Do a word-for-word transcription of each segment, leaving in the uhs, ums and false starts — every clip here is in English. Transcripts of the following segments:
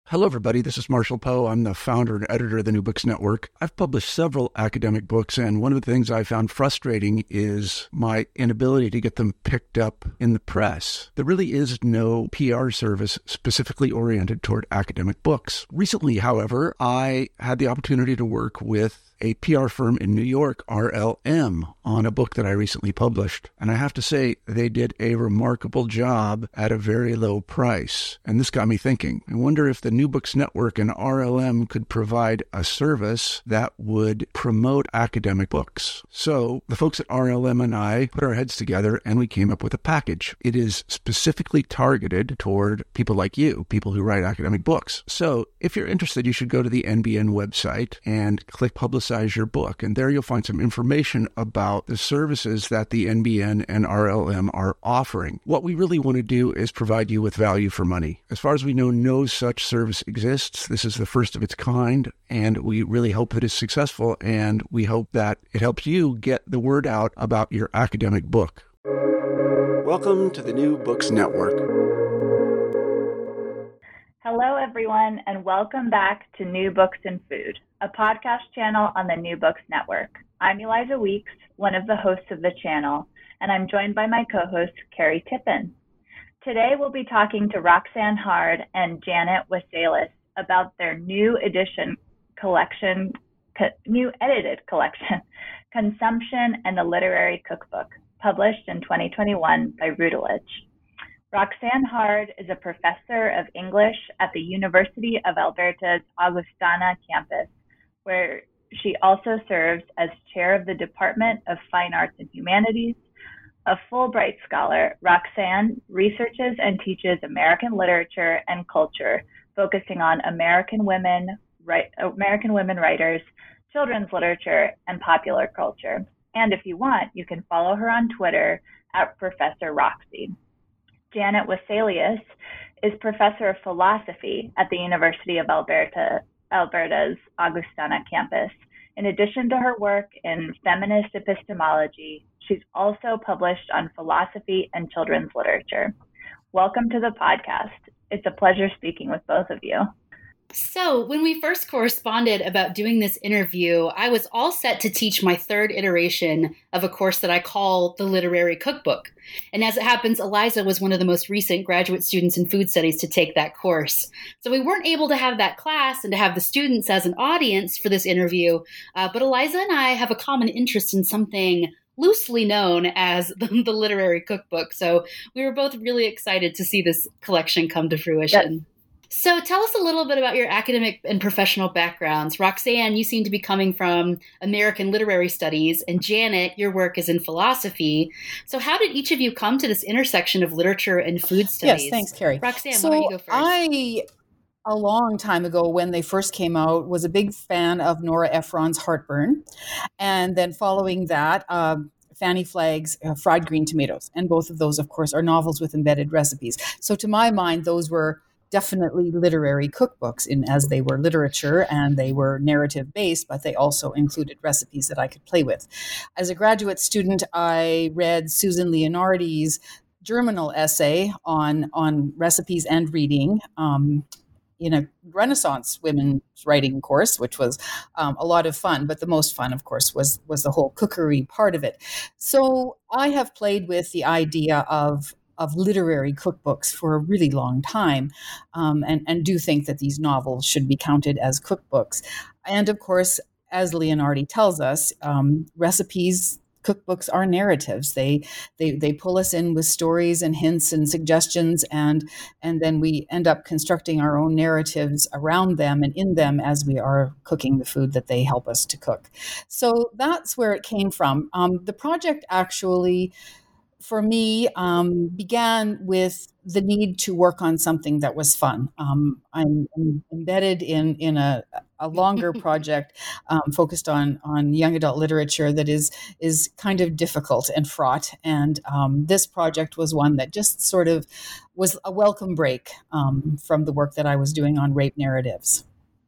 Hello, everybody. This is Marshall Poe. I'm the founder and editor of the New Books Network. I've published several academic books, and one of the things I found frustrating is my inability to get them picked up in the press. There really is no P R service specifically oriented toward academic books. Recently, however, I had the opportunity to work with a P R firm in New York, R L M, on a book that I recently published. And I have to say, they did a remarkable job at a very low price. And this got me thinking. I wonder if the New Books Network and R L M could provide a service that would promote academic books. So the folks at R L M and I put our heads together and we came up with a package. It is specifically targeted toward people like you, people who write academic books. So if you're interested, you should go to the N B N website and click Publicize your book. And there you'll find some information about the services that the N B N and R L M are offering. What we really want to do is provide you with value for money. As far as we know, no such service exists. This is the first of its kind, and we really hope that it's successful, and we hope that it helps you get the word out about your academic book. Welcome to the New Books Network. Hello, everyone, and welcome back to New Books and Food, a podcast channel on the New Books Network. I'm Eliza Weeks, one of the hosts of the channel, and I'm joined by my co-host, Carrie Tippin. Today, we'll be talking to Roxanne Hard and Janet Wasalis about their new edition collection, co- new edited collection, Consumption and the Literary Cookbook, published in twenty twenty-one by Routledge. Roxanne Hard is a professor of English at the University of Alberta's Augustana campus, where she also serves as chair of the Department of Fine Arts and Humanities. A Fulbright scholar, Roxanne researches and teaches American literature and culture, focusing on American women, right, American women writers, children's literature, and popular culture. And if you want, you can follow her on Twitter at Professor Roxy. Janet Wasalis is professor of philosophy at the University of Alberta, Alberta's Augustana campus. In addition to her work in feminist epistemology, she's also published on philosophy and children's literature. Welcome to the podcast. It's a pleasure speaking with both of you. So when we first corresponded about doing this interview, I was all set to teach my third iteration of a course that I call the Literary Cookbook. And as it happens, Eliza was one of the most recent graduate students in food studies to take that course. So we weren't able to have that class and to have the students as an audience for this interview. Uh, but Eliza and I have a common interest in something loosely known as the, the Literary Cookbook. So we were both really excited to see this collection come to fruition. Yep. So tell us a little bit about your academic and professional backgrounds. Roxanne, you seem to be coming from American literary studies, and Janet, your work is in philosophy. So how did each of you come to this intersection of literature and food studies? Yes, thanks, Carrie. Roxanne, so why don't you go first? I, a long time ago when they first came out, was a big fan of Nora Ephron's Heartburn. And then following that, um, Fanny Flagg's uh, Fried Green Tomatoes. And both of those, of course, are novels with embedded recipes. So to my mind, those were definitely literary cookbooks in as they were literature and they were narrative based, but they also included recipes that I could play with. As a graduate student, I read Susan Leonardi's germinal essay on, on recipes and reading um, in a Renaissance women's writing course, which was um, a lot of fun. But the most fun, of course, was, was the whole cookery part of it. So I have played with the idea of of literary cookbooks for a really long time, um, and, and do think that these novels should be counted as cookbooks. And of course, as Leonardi tells us, um, recipes, cookbooks are narratives. They, they they pull us in with stories and hints and suggestions, and and then we end up constructing our own narratives around them and in them as we are cooking the food that they help us to cook. So that's where it came from. Um, the project actually, for me, um, began with the need to work on something that was fun. Um, I'm, I'm embedded in in a, a longer project um, focused on on young adult literature that is is kind of difficult and fraught. And um, this project was one that just sort of was a welcome break um, from the work that I was doing on rape narratives.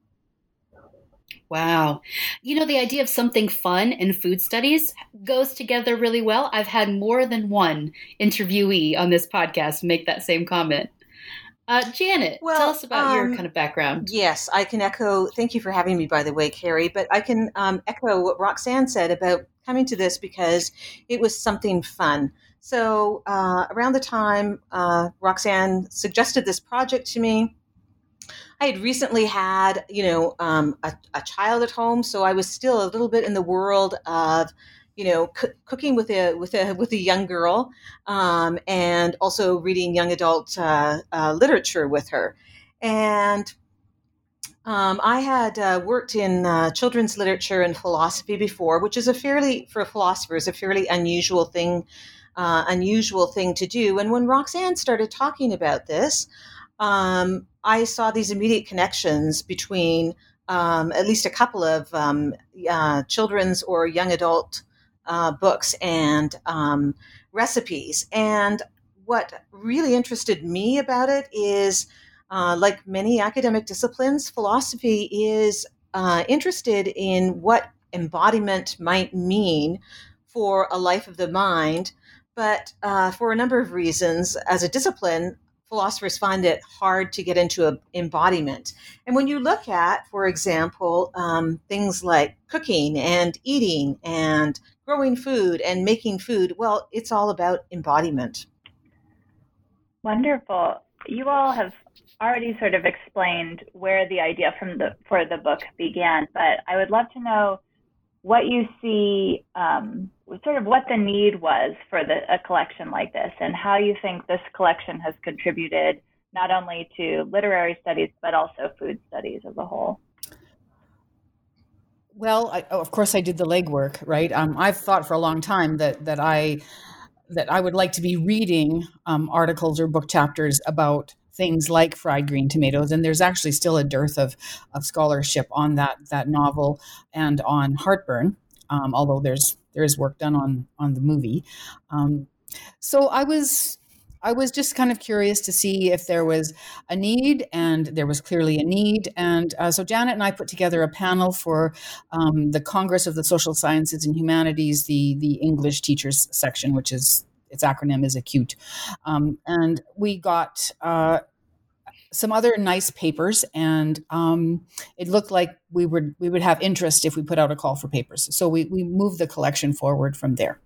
Wow. You know, the idea of something fun and food studies goes together really well. I've had more than one interviewee on this podcast make that same comment. Uh, Janet, Well, tell us about your um, kind of background. Yes, I can echo. Thank you for having me, by the way, Carrie. But I can um, echo what Roxanne said about coming to this because it was something fun. So uh, around the time uh, Roxanne suggested this project to me, I had recently had, you know, um, a, a child at home, so I was still a little bit in the world of, you know, c- cooking with a with a with a young girl, um, and also reading young adult uh, uh, literature with her. And um, I had uh, worked in uh, children's literature and philosophy before, which is a fairly, for philosophers, a fairly unusual thing, uh, unusual thing to do. And when Roxanne started talking about this, um, I saw these immediate connections between um, at least a couple of um, uh, children's or young adult uh, books and um, recipes. And what really interested me about it is, uh, like many academic disciplines, philosophy is uh, interested in what embodiment might mean for a life of the mind. But uh, for a number of reasons, as a discipline, philosophers find it hard to get into a embodiment. And when you look at, for example, um, things like cooking and eating and growing food and making food, well, it's all about embodiment. Wonderful. You all have already sort of explained where the idea from the for the book began, but I would love to know what you see, um, sort of what the need was for the, a collection like this, and how you think this collection has contributed not only to literary studies, but also food studies as a whole. Well, I, of course, I did the legwork, right? Um, I've thought for a long time that that I that I would like to be reading um, articles or book chapters about things like fried green tomatoes, and there's actually still a dearth of, of scholarship on that that novel and on heartburn, um, although there's there is work done on on the movie. Um, so I was I was just kind of curious to see if there was a need, and there was clearly a need. And uh, so Janet and I put together a panel for um, the Congress of the Social Sciences and Humanities, the the English teachers section, which is its acronym is ACUTE. Um, and we got uh, some other nice papers, and um, it looked like we would we would have interest if we put out a call for papers. So we we moved the collection forward from there.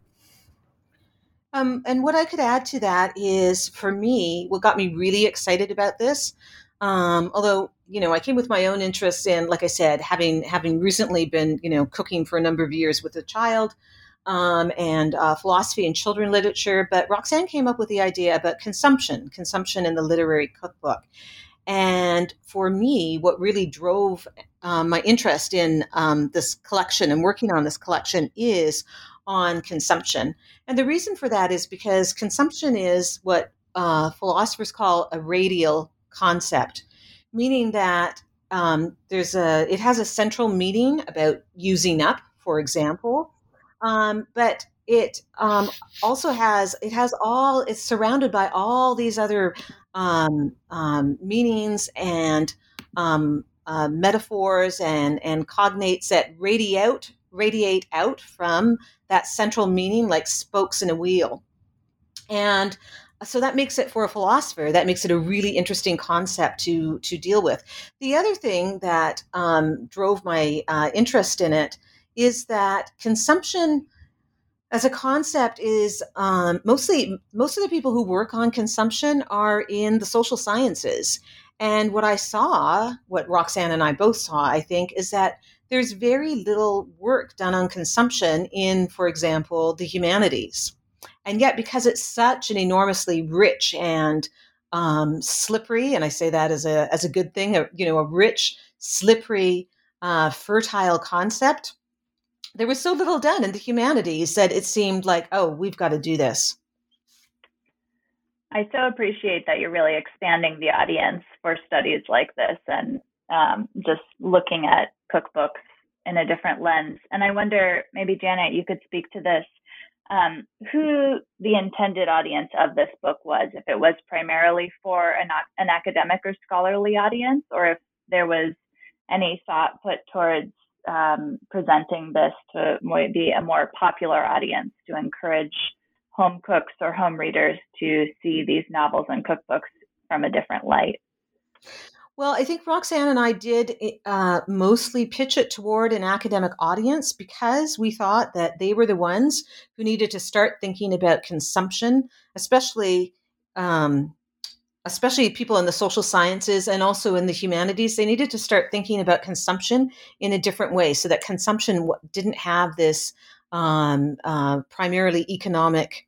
Um, and what I could add to that is, for me, what got me really excited about this, um, although, you know, I came with my own interests in, like I said, having having recently been, you know, cooking for a number of years with a child, um, and uh, philosophy and children literature. But Roxanne came up with the idea about consumption, consumption in the literary cookbook. And for me, what really drove um, my interest in um, this collection and working on this collection is on consumption. And the reason for that is because consumption is what uh, philosophers call a radial concept, meaning that um, there's a it has a central meaning about using up, for example, um, but it um, also has it has all it's surrounded by all these other um, um, meanings and um, uh, metaphors and and cognates that radiate out radiate out from that central meaning, like spokes in a wheel. And so that makes it, for a philosopher, that makes it a really interesting concept to to deal with. The other thing that um, drove my uh, interest in it is that consumption as a concept is um, mostly most of the people who work on consumption are in the social sciences. And what I saw, what Roxanne and I both saw, I think, is that there's very little work done on consumption in, for example, the humanities. And yet, because it's such an enormously rich and um, slippery, and I say that as a as a good thing, a, you know, a rich, slippery, uh, fertile concept, there was so little done in the humanities that it seemed like, oh, we've got to do this. I so appreciate that you're really expanding the audience for studies like this and um, just looking at cookbooks in a different lens. And I wonder, maybe Janet, you could speak to this, um, who the intended audience of this book was, if it was primarily for an, an academic or scholarly audience, or if there was any thought put towards um, presenting this to maybe a more popular audience to encourage home cooks or home readers to see these novels and cookbooks from a different light? Well, I think Roxanne and I did uh, mostly pitch it toward an academic audience because we thought that they were the ones who needed to start thinking about consumption, especially um, especially people in the social sciences and also in the humanities. They needed to start thinking about consumption in a different way so that consumption didn't have this um, uh, primarily economic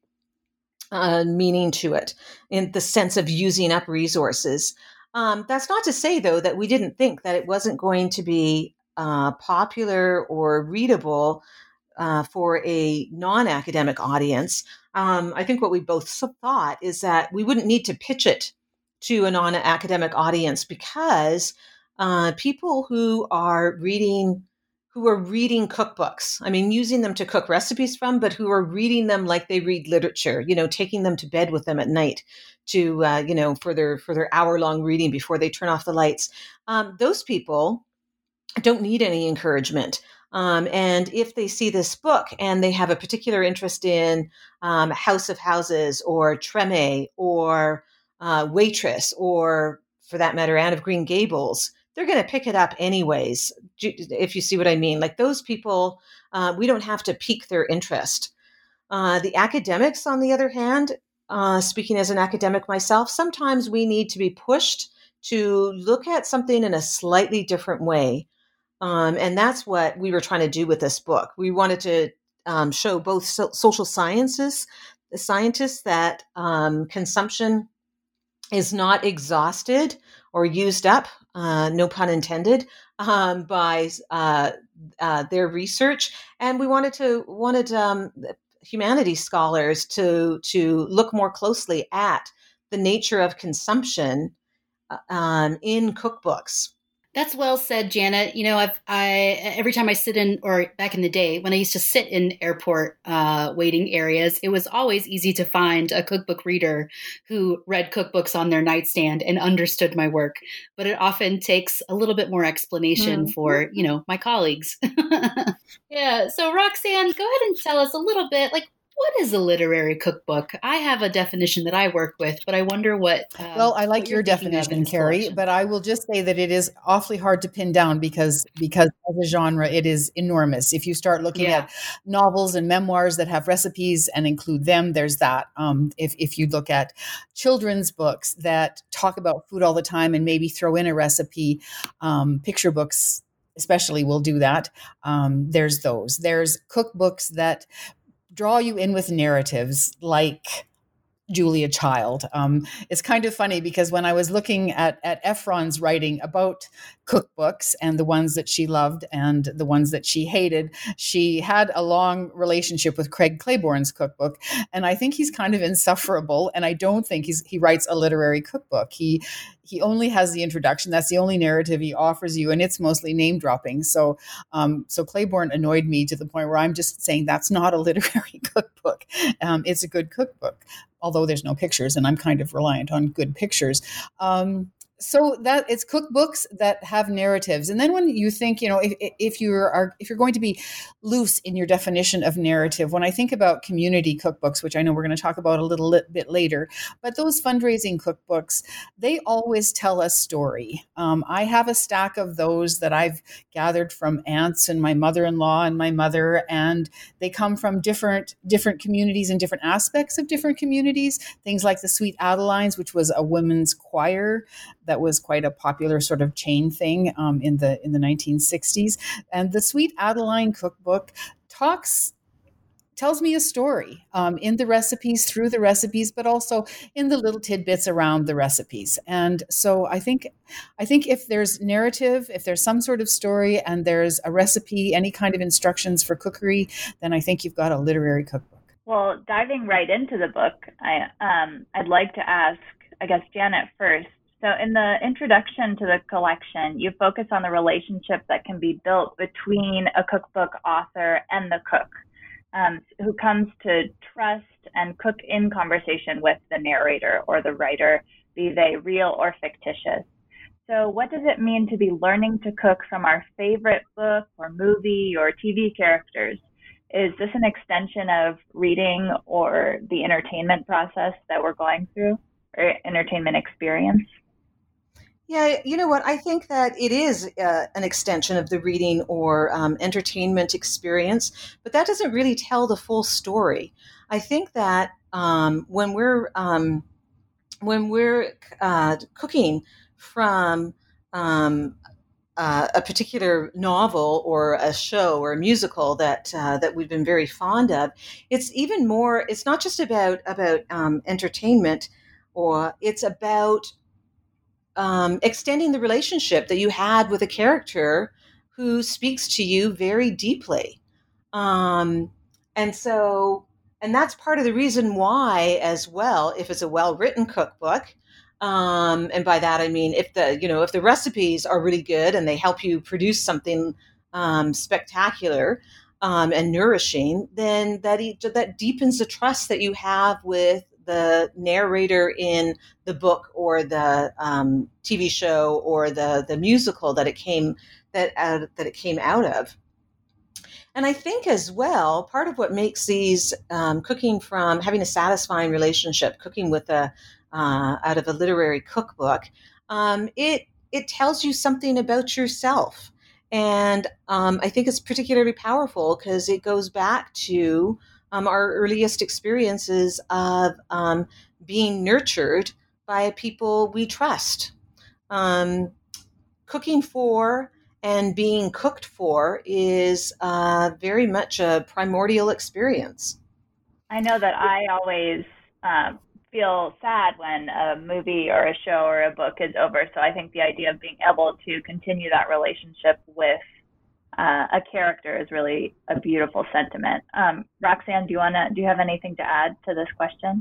uh, meaning to it in the sense of using up resources. Um, that's not to say, though, that we didn't think that it wasn't going to be uh, popular or readable uh, for a non-academic audience. Um, I think what we both thought is that we wouldn't need to pitch it to a non-academic audience because uh, people who are reading who are reading cookbooks, I mean, using them to cook recipes from, but who are reading them like they read literature, you know, taking them to bed with them at night to, uh, you know, for their, for their hour long reading before they turn off the lights. Um, those people don't need any encouragement. Um, and if they see this book and they have a particular interest in um, House of Houses or Treme or uh, Waitress, or for that matter, Anne of Green Gables, they're going to pick it up anyways, if you see what I mean. Like those people, uh, we don't have to pique their interest. Uh, the academics, on the other hand, uh, speaking as an academic myself, sometimes we need to be pushed to look at something in a slightly different way. Um, and that's what we were trying to do with this book. We wanted to um, show both so- social sciences, the scientists, that um, consumption is not exhausted or used up, uh, no pun intended, um, by uh, uh, their research. And we wanted to wanted um, humanities scholars to to look more closely at the nature of consumption um, in cookbooks. That's well said, Janet. You know, I've, I every time I sit in, or back in the day when I used to sit in airport uh, waiting areas, it was always easy to find a cookbook reader who read cookbooks on their nightstand and understood my work. But it often takes a little bit more explanation mm-hmm. for, you know, my colleagues. Yeah. So Roxanne, go ahead and tell us a little bit, like, what is a literary cookbook? I have a definition that I work with, but I wonder what. Um, well, I like your definition, Carrie, but I will just say that it is awfully hard to pin down because because as a genre, it is enormous. If you start looking yeah. at novels and memoirs that have recipes and include them, there's that. Um, if if you look at children's books that talk about food all the time and maybe throw in a recipe, um, picture books especially will do that. Um, there's those. There's cookbooks that draw you in with narratives like Julia Child. Um, it's kind of funny because when I was looking at, at Ephron's writing about cookbooks and the ones that she loved and the ones that she hated, she had a long relationship with Craig Claiborne's cookbook. And I think he's kind of insufferable. And I don't think he's, he writes a literary cookbook. He He only has the introduction. That's the only narrative he offers you, and it's mostly name dropping. So, um, so Claiborne annoyed me to the point where I'm just saying that's not a literary cookbook. Um, it's a good cookbook, although there's no pictures, and I'm kind of reliant on good pictures. Um, so that it's cookbooks that have narratives. And then when you think, you know, if, if you are, if you're going to be loose in your definition of narrative, when I think about community cookbooks, which I know we're going to talk about a little bit later, but those fundraising cookbooks, they always tell a story. Um, I have a stack of those that I've gathered from aunts and my mother-in-law and my mother, and they come from different, different communities and different aspects of different communities. Things like the Sweet Adelines, which was a women's choir that was quite a popular sort of chain thing um, in the in the nineteen sixties. And the Sweet Adeline cookbook talks, tells me a story um, in the recipes, through the recipes, but also in the little tidbits around the recipes. And so I think, I think if there's narrative, if there's some sort of story and there's a recipe, any kind of instructions for cookery, then I think you've got a literary cookbook. Well, diving right into the book, I um, I'd like to ask, I guess, Janet first. So in the introduction to the collection, you focus on the relationship that can be built between a cookbook author and the cook, um, who comes to trust and cook in conversation with the narrator or the writer, be they real or fictitious. So what does it mean to be learning to cook from our favorite book or movie or T V characters? Is this an extension of reading or the entertainment process that we're going through? or entertainment experience? Yeah, you know what? I think that it is uh, an extension of the reading or um, entertainment experience, but that doesn't really tell the full story. I think that um, when we're um, when we're uh, cooking from um, uh, a particular novel or a show or a musical that uh, that we've been very fond of, it's even more. It's not just about about um, entertainment, or it's about um, extending the relationship that you had with a character who speaks to you very deeply. Um, and so, and that's part of the reason why, as well, if it's a well-written cookbook, um, and by that I mean if the you know if the recipes are really good and they help you produce something um, spectacular um, and nourishing, then that e- that deepens the trust that you have with the narrator in the book or the um, T V show or the the musical that it came that uh, that it came out of. And I think as well, part of what makes these um, cooking from having a satisfying relationship, cooking with a uh, out of a literary cookbook, um, it it tells you something about yourself, and um, I think it's particularly powerful because it goes back to um, our earliest experiences of um, being nurtured by people we trust. Um, cooking for and being cooked for is uh, very much a primordial experience. I know that I always um, feel sad when a movie or a show or a book is over. So I think the idea of being able to continue that relationship with uh, a character is really a beautiful sentiment. Um, Roxanne, do you wanna do you have anything to add to this question?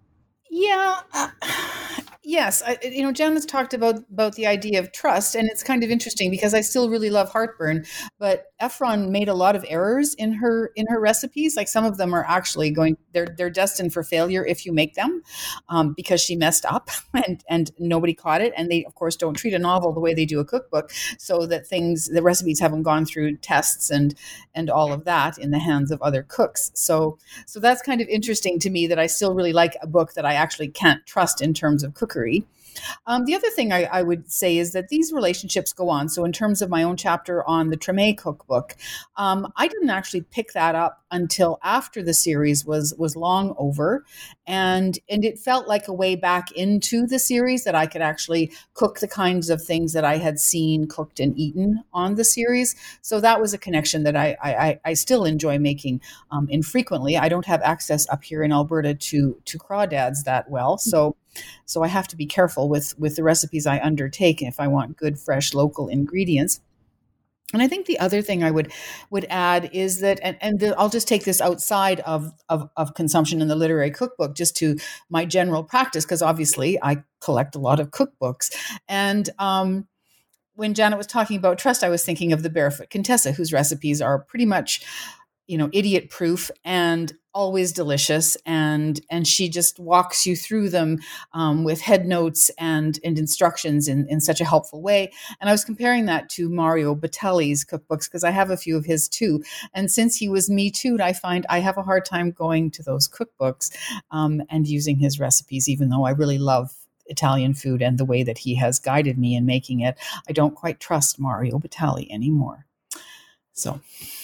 Yeah. Uh, yes. I, you know, Jan has talked about about the idea of trust, and it's kind of interesting because I still really love Heartburn, but Ephron made a lot of errors in her in her recipes. Like some of them are actually going they're they're destined for failure if you make them, um, because she messed up and and nobody caught it. And they of course don't treat a novel the way they do a cookbook, so that things the recipes haven't gone through tests and and all of that in the hands of other cooks. So so that's kind of interesting to me that I still really like a book that I actually can't trust in terms of cookery. Um, the other thing I, I would say is that these relationships go on. So in terms of my own chapter on the Treme cookbook, um, I didn't actually pick that up until after the series was was long over. And, and it felt like a way back into the series that I could actually cook the kinds of things that I had seen cooked and eaten on the series. So that was a connection that I, I, I still enjoy making um, infrequently. I don't have access up here in Alberta to, to crawdads that well. So So I have to be careful with, with the recipes I undertake if I want good, fresh, local ingredients. And I think the other thing I would would add is that, and, and the, I'll just take this outside of, of, of consumption in the literary cookbook, just to my general practice, because obviously I collect a lot of cookbooks. And um, when Janet was talking about trust, I was thinking of the Barefoot Contessa, whose recipes are pretty much, you know, idiot proof and always delicious. And, and she just walks you through them um, with head notes and, and instructions in, in such a helpful way. And I was comparing that to Mario Batali's cookbooks because I have a few of his too. And since he was Me Too'd, I find I have a hard time going to those cookbooks um, and using his recipes, even though I really love Italian food and the way that he has guided me in making it. I don't quite trust Mario Batali anymore. So...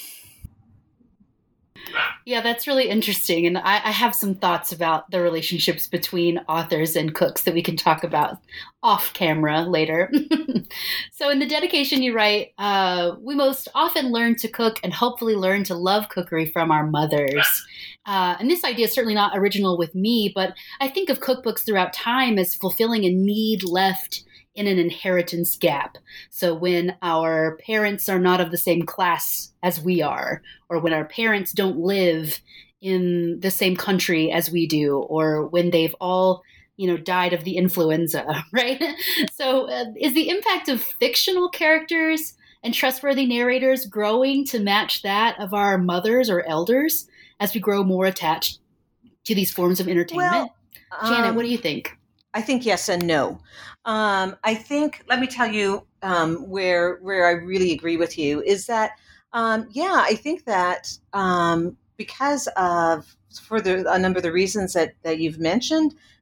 Yeah, that's really interesting. And I, I have some thoughts about the relationships between authors and cooks that we can talk about off camera later. So in the dedication you write, uh, we most often learn to cook and hopefully learn to love cookery from our mothers. Uh, and this idea is certainly not original with me, but I think of cookbooks throughout time as fulfilling a need left in an inheritance gap. So when our parents are not of the same class as we are, or when our parents don't live in the same country as we do, or when they've all, you know, died of the influenza, right? So uh, is the impact of fictional characters and trustworthy narrators growing to match that of our mothers or elders as we grow more attached to these forms of entertainment? Well, Janet, um, what do you think? I think yes and no. Um, I think, let me tell you um, where where I really agree with you is that, um, yeah, I think that um, because of, for the, a number of the reasons that, that you've mentioned,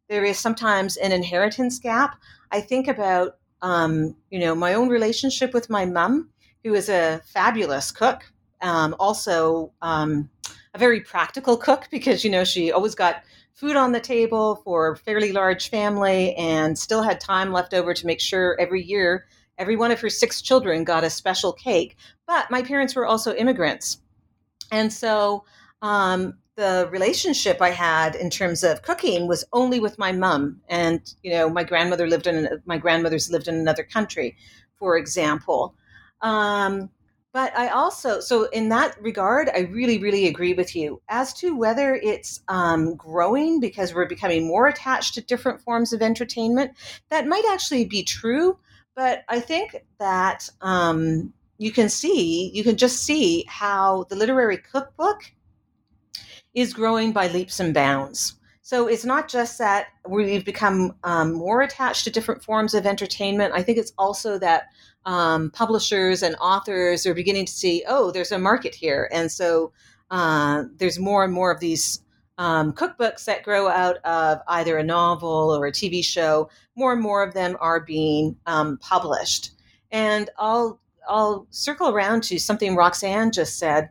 there is sometimes an inheritance gap. I think about, um, you know, my own relationship with my mom, who is a fabulous cook, um, also um, a very practical cook because, you know, she always got food on the table for a fairly large family and still had time left over to make sure every year every one of her six children got a special cake. But my parents were also immigrants. And so um, the relationship I had in terms of cooking was only with my mom. And, you know, my grandmother lived in, my grandmothers lived in another country, for example. Um, but I also, so in that regard, I really, really agree with you. As to whether it's um, growing because we're becoming more attached to different forms of entertainment, that might actually be true. But I think that um, you can see, you can just see how the literary cookbook is growing by leaps and bounds. So it's not just that we've become um, more attached to different forms of entertainment. I think it's also that um, publishers and authors are beginning to see, oh, there's a market here. And so uh, there's more and more of these Um, cookbooks that grow out of either a novel or a T V show. More and more of them are being um, published. And I'll I'll circle around to something Roxanne just said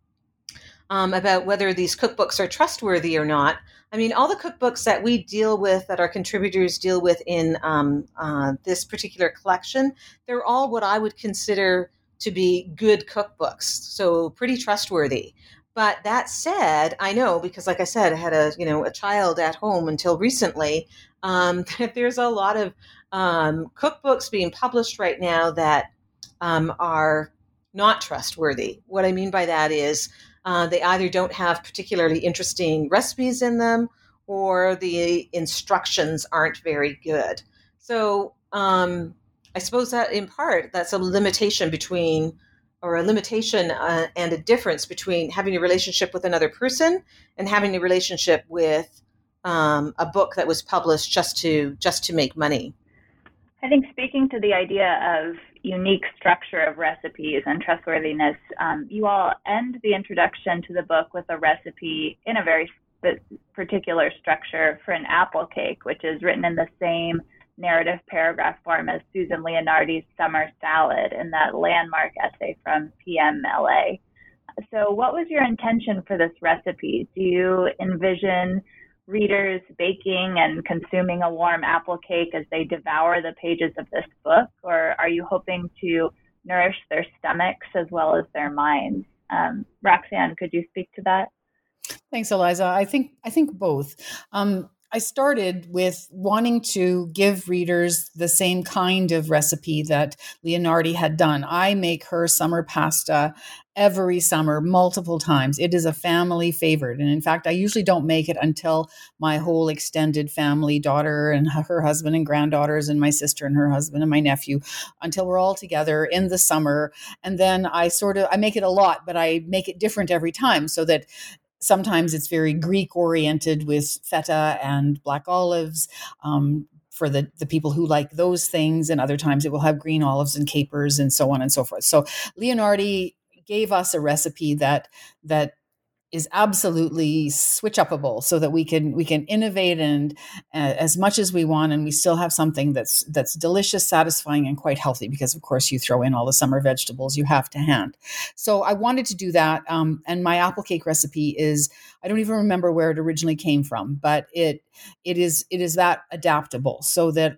um, about whether these cookbooks are trustworthy or not. I mean, all the cookbooks that we deal with, that our contributors deal with in um, uh, this particular collection, they're all what I would consider to be good cookbooks, so pretty trustworthy. But that said, I know, because like I said, I had a, you know, a child at home until recently, um, that there's a lot of um, cookbooks being published right now that um, are not trustworthy. What I mean by that is uh, they either don't have particularly interesting recipes in them or the instructions aren't very good. So um, I suppose that in part, that's a limitation between or a limitation uh, and a difference between having a relationship with another person and having a relationship with um, a book that was published just to just to make money. I think speaking to the idea of unique structure of recipes and trustworthiness, um, you all end the introduction to the book with a recipe in a very particular structure for an apple cake, which is written in the same narrative paragraph form as Susan Leonardi's Summer Salad in that landmark essay from P M L A. So what was your intention for this recipe? Do you envision readers baking and consuming a warm apple cake as they devour the pages of this book, or are you hoping to nourish their stomachs as well as their minds? Um, Roxanne, could you speak to that? Thanks, Eliza. I think I think both. Um, I started with wanting to give readers the same kind of recipe that Leonardi had done. I make her summer pasta every summer, multiple times. It is a family favorite. And in fact, I usually don't make it until my whole extended family, daughter and her husband and granddaughters and my sister and her husband and my nephew, until we're all together in the summer. And then I sort of, I make it a lot, but I make it different every time so that sometimes it's very Greek oriented with feta and black olives um, for the, the people who like those things. And other times it will have green olives and capers and so on and so forth. So Leonardi gave us a recipe that that is absolutely switch upable so that we can we can innovate and uh, as much as we want, and we still have something that's that's delicious, satisfying, and quite healthy, because of course you throw in all the summer vegetables you have to hand. So I wanted to do that, um, and my apple cake recipe is, I don't even remember where it originally came from, but it it is it is that adaptable so that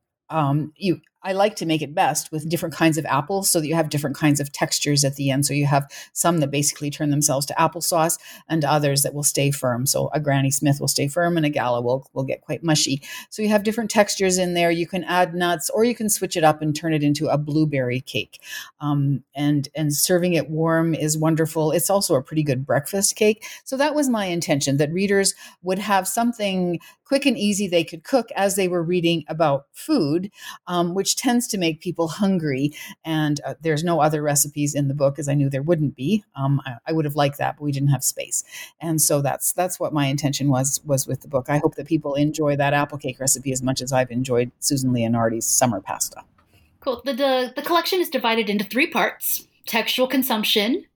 um, you I like to make it best with different kinds of apples so that you have different kinds of textures at the end. So you have some that basically turn themselves to applesauce and others that will stay firm. So a Granny Smith will stay firm and a Gala will, will get quite mushy. So you have different textures in there. You can add nuts or you can switch it up and turn it into a blueberry cake. Um, and, and serving it warm is wonderful. It's also a pretty good breakfast cake. So that was my intention, that readers would have something quick and easy they could cook as they were reading about food, um, which tends to make people hungry. And uh, there's no other recipes in the book, as I knew there wouldn't be. Um, I, I would have liked that, but we didn't have space. And so that's that's what my intention was was with the book. I hope that people enjoy that apple cake recipe as much as I've enjoyed Susan Leonardi's summer pasta. Cool. The, the, the collection is divided into three parts: textual consumption,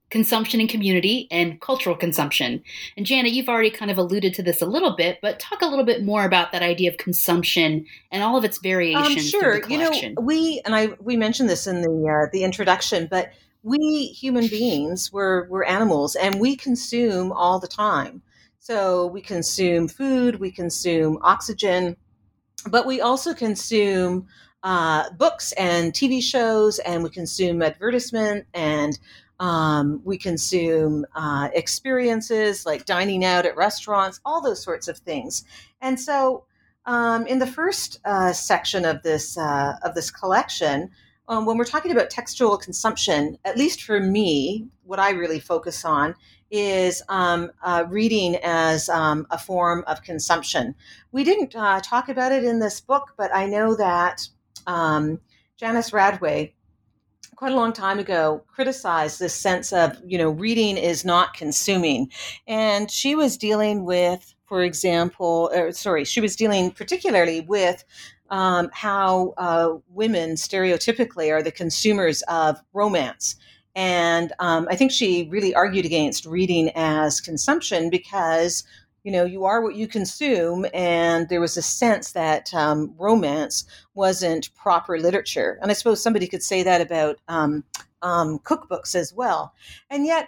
consumption and community, and cultural consumption. And Janet, you've already kind of alluded to this a little bit, but talk a little bit more about that idea of consumption and all of its variations. Um, sure. Through the collection. You know, we and I we mentioned this in the uh, the introduction, but we human beings, we're we're animals, and we consume all the time. So we consume food, we consume oxygen, but we also consume uh, books and T V shows, and we consume advertisement, and um, we consume uh, experiences like dining out at restaurants, all those sorts of things. And so, um, in the first uh, section of this uh, of this collection, um, when we're talking about textual consumption, at least for me, what I really focus on is um, uh, reading as um, a form of consumption. We didn't uh, talk about it in this book, but I know that um, Janice Radway, quite a long time ago, criticized this sense of, you know, reading is not consuming. And she was dealing with, for example, or, sorry, she was dealing particularly with um, how uh, women stereotypically are the consumers of romance. And um, I think she really argued against reading as consumption because, you know, you are what you consume. And there was a sense that um, romance wasn't proper literature. And I suppose somebody could say that about um, um, cookbooks as well. And yet,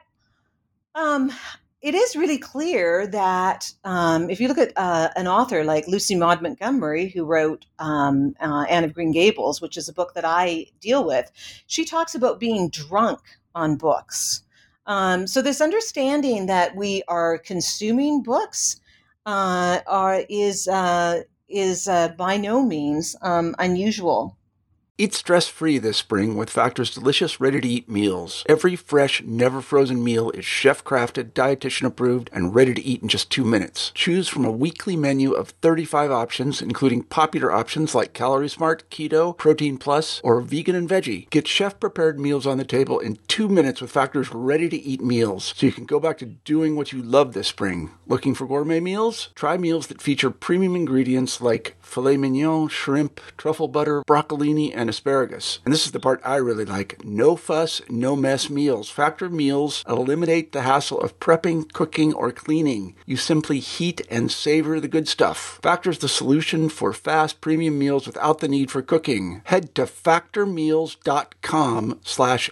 um, it is really clear that um, if you look at uh, an author like Lucy Maud Montgomery, who wrote um, uh, Anne of Green Gables, which is a book that I deal with, she talks about being drunk on books. Um, so this understanding that we are consuming books uh, are, is uh, is uh, by no means um, unusual. Eat stress-free this spring with Factor's delicious, ready-to-eat meals. Every fresh, never-frozen meal is chef-crafted, dietitian-approved, and ready to eat in just two minutes. Choose from a weekly menu of thirty-five options, including popular options like Calorie Smart, Keto, Protein Plus, or Vegan and Veggie. Get chef-prepared meals on the table in two minutes with Factor's ready-to-eat meals, so you can go back to doing what you love this spring. Looking for gourmet meals? Try meals that feature premium ingredients like filet mignon, shrimp, truffle butter, broccolini, and asparagus. And this is the part I really like. No fuss, no mess meals. Factor meals eliminate the hassle of prepping, cooking, or cleaning. You simply heat and savor the good stuff. Factor's the solution for fast premium meals without the need for cooking. Head to factormeals.com slash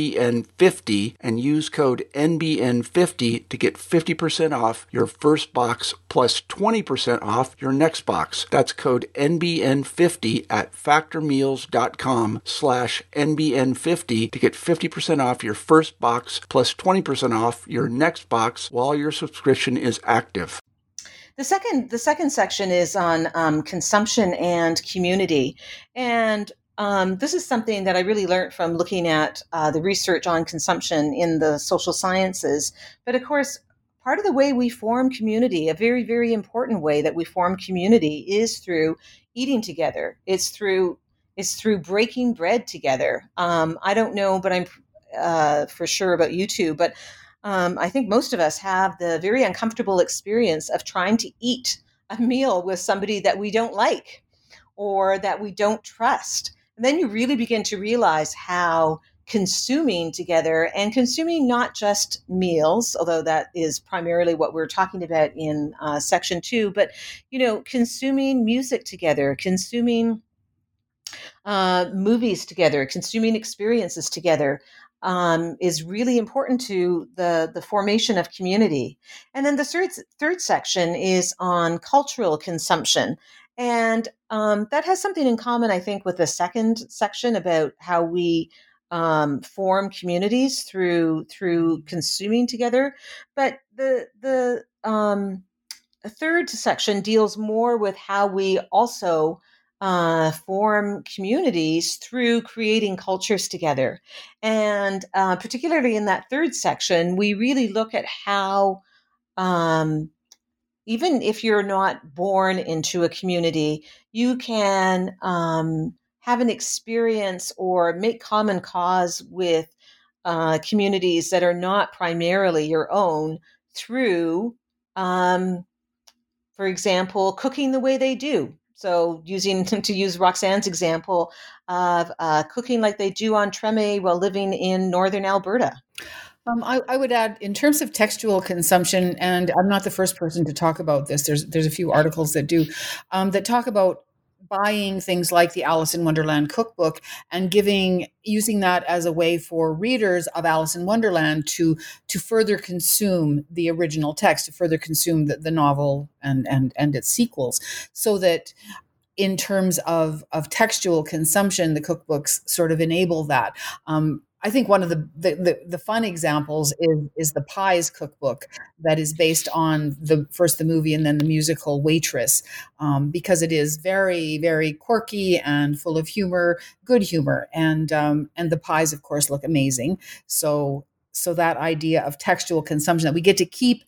NBN50 and use code N B N fifty to get fifty percent off your first box plus twenty percent off your next box. That's code N B N fifty at factormeals.com slash NBN50 to get fifty percent off your first box plus twenty percent off your next box while your subscription is active. The second, the second section is on um, consumption and community. And um, this is something that I really learned from looking at uh, the research on consumption in the social sciences. But of course, part of the way we form community, a very, very important way that we form community, is through eating together. It's through It's through breaking bread together. Um, I don't know, but I'm uh, for sure about you two, but um, I think most of us have the very uncomfortable experience of trying to eat a meal with somebody that we don't like or that we don't trust. And then you really begin to realize how consuming together, and consuming not just meals, although that is primarily what we're talking about in uh, section two, but, you know, consuming music together, consuming Uh, movies together, consuming experiences together, um, is really important to the, the formation of community. And then the third, third section is on cultural consumption. And um, that has something in common, I think, with the second section about how we um, form communities through through consuming together. But the the um, third section deals more with how we also Uh, form communities through creating cultures together. And uh, particularly in that third section, we really look at how, um, even if you're not born into a community, you can um, have an experience or make common cause with uh, communities that are not primarily your own through, um, for example, cooking the way they do. So using to use Roxanne's example of uh, cooking like they do on Treme while living in northern Alberta. Um, I, I would add, in terms of textual consumption, and I'm not the first person to talk about this. There's there's a few articles that do um, that talk about buying things like the Alice in Wonderland cookbook and giving using that as a way for readers of Alice in Wonderland to to further consume the original text, to further consume the, the novel and and and its sequels, so that in terms of of textual consumption, the cookbooks sort of enable that. Um, I think one of the, the the the fun examples is is the Pies cookbook that is based on the first the movie and then the musical Waitress, um, because it is very very quirky and full of humor, good humor, and um, and the pies of course look amazing. So so that idea of textual consumption, that we get to keep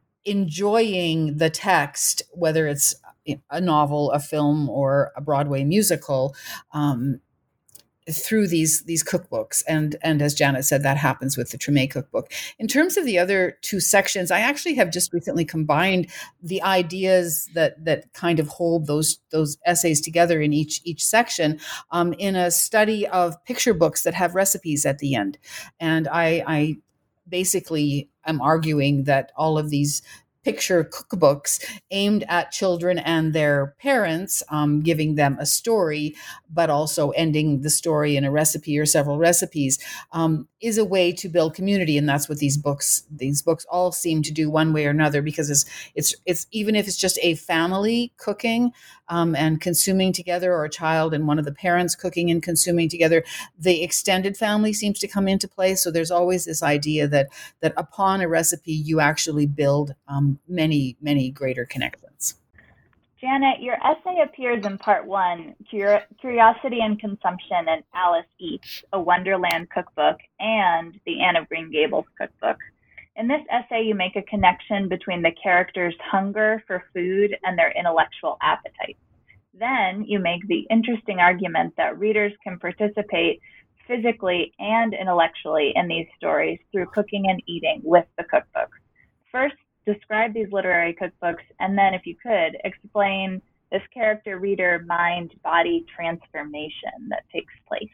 enjoying the text, whether it's a novel, a film, or a Broadway musical, um, through these these cookbooks. And and as Janet said, that happens with the Treme cookbook. In terms of the other two sections, I actually have just recently combined the ideas that that kind of hold those those essays together in each each section um, in a study of picture books that have recipes at the end. And I, I basically am arguing that all of these picture cookbooks aimed at children and their parents, um, giving them a story, but also ending the story in a recipe or several recipes, um, is a way to build community. And that's what these books, these books all seem to do one way or another, because it's, it's, it's even if it's just a family cooking um, and consuming together, or a child and one of the parents cooking and consuming together, the extended family seems to come into play. So there's always this idea that, that upon a recipe, you actually build um, many, many greater connections. Janet, your essay appears in part one, Cur- Curiosity and Consumption, and Alice Eats, a Wonderland cookbook, and the Anne of Green Gables cookbook. In this essay, you make a connection between the characters' hunger for food and their intellectual appetites. Then you make the interesting argument that readers can participate physically and intellectually in these stories through cooking and eating with the cookbook. First, describe these literary cookbooks, and then, if you could, explain this character-reader mind-body transformation that takes place.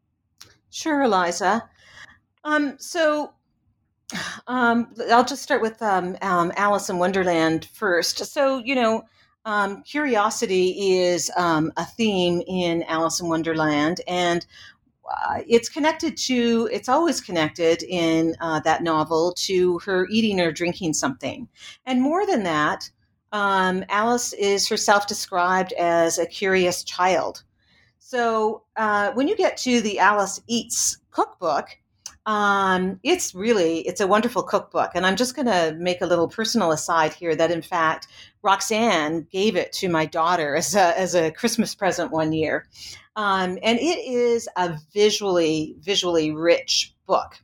Sure, Eliza. Um, so um, I'll just start with um, um, Alice in Wonderland first. So, you know, um, curiosity is um, a theme in Alice in Wonderland, and Uh, it's connected to, it's always connected in uh, that novel to her eating or drinking something. And more than that, um, Alice is herself described as a curious child. So uh, when you get to the Alice Eats cookbook, um, it's really, it's a wonderful cookbook. And I'm just going to make a little personal aside here that, in fact, Roxanne gave it to my daughter as a, as a Christmas present one year. Um, and it is a visually, visually rich book.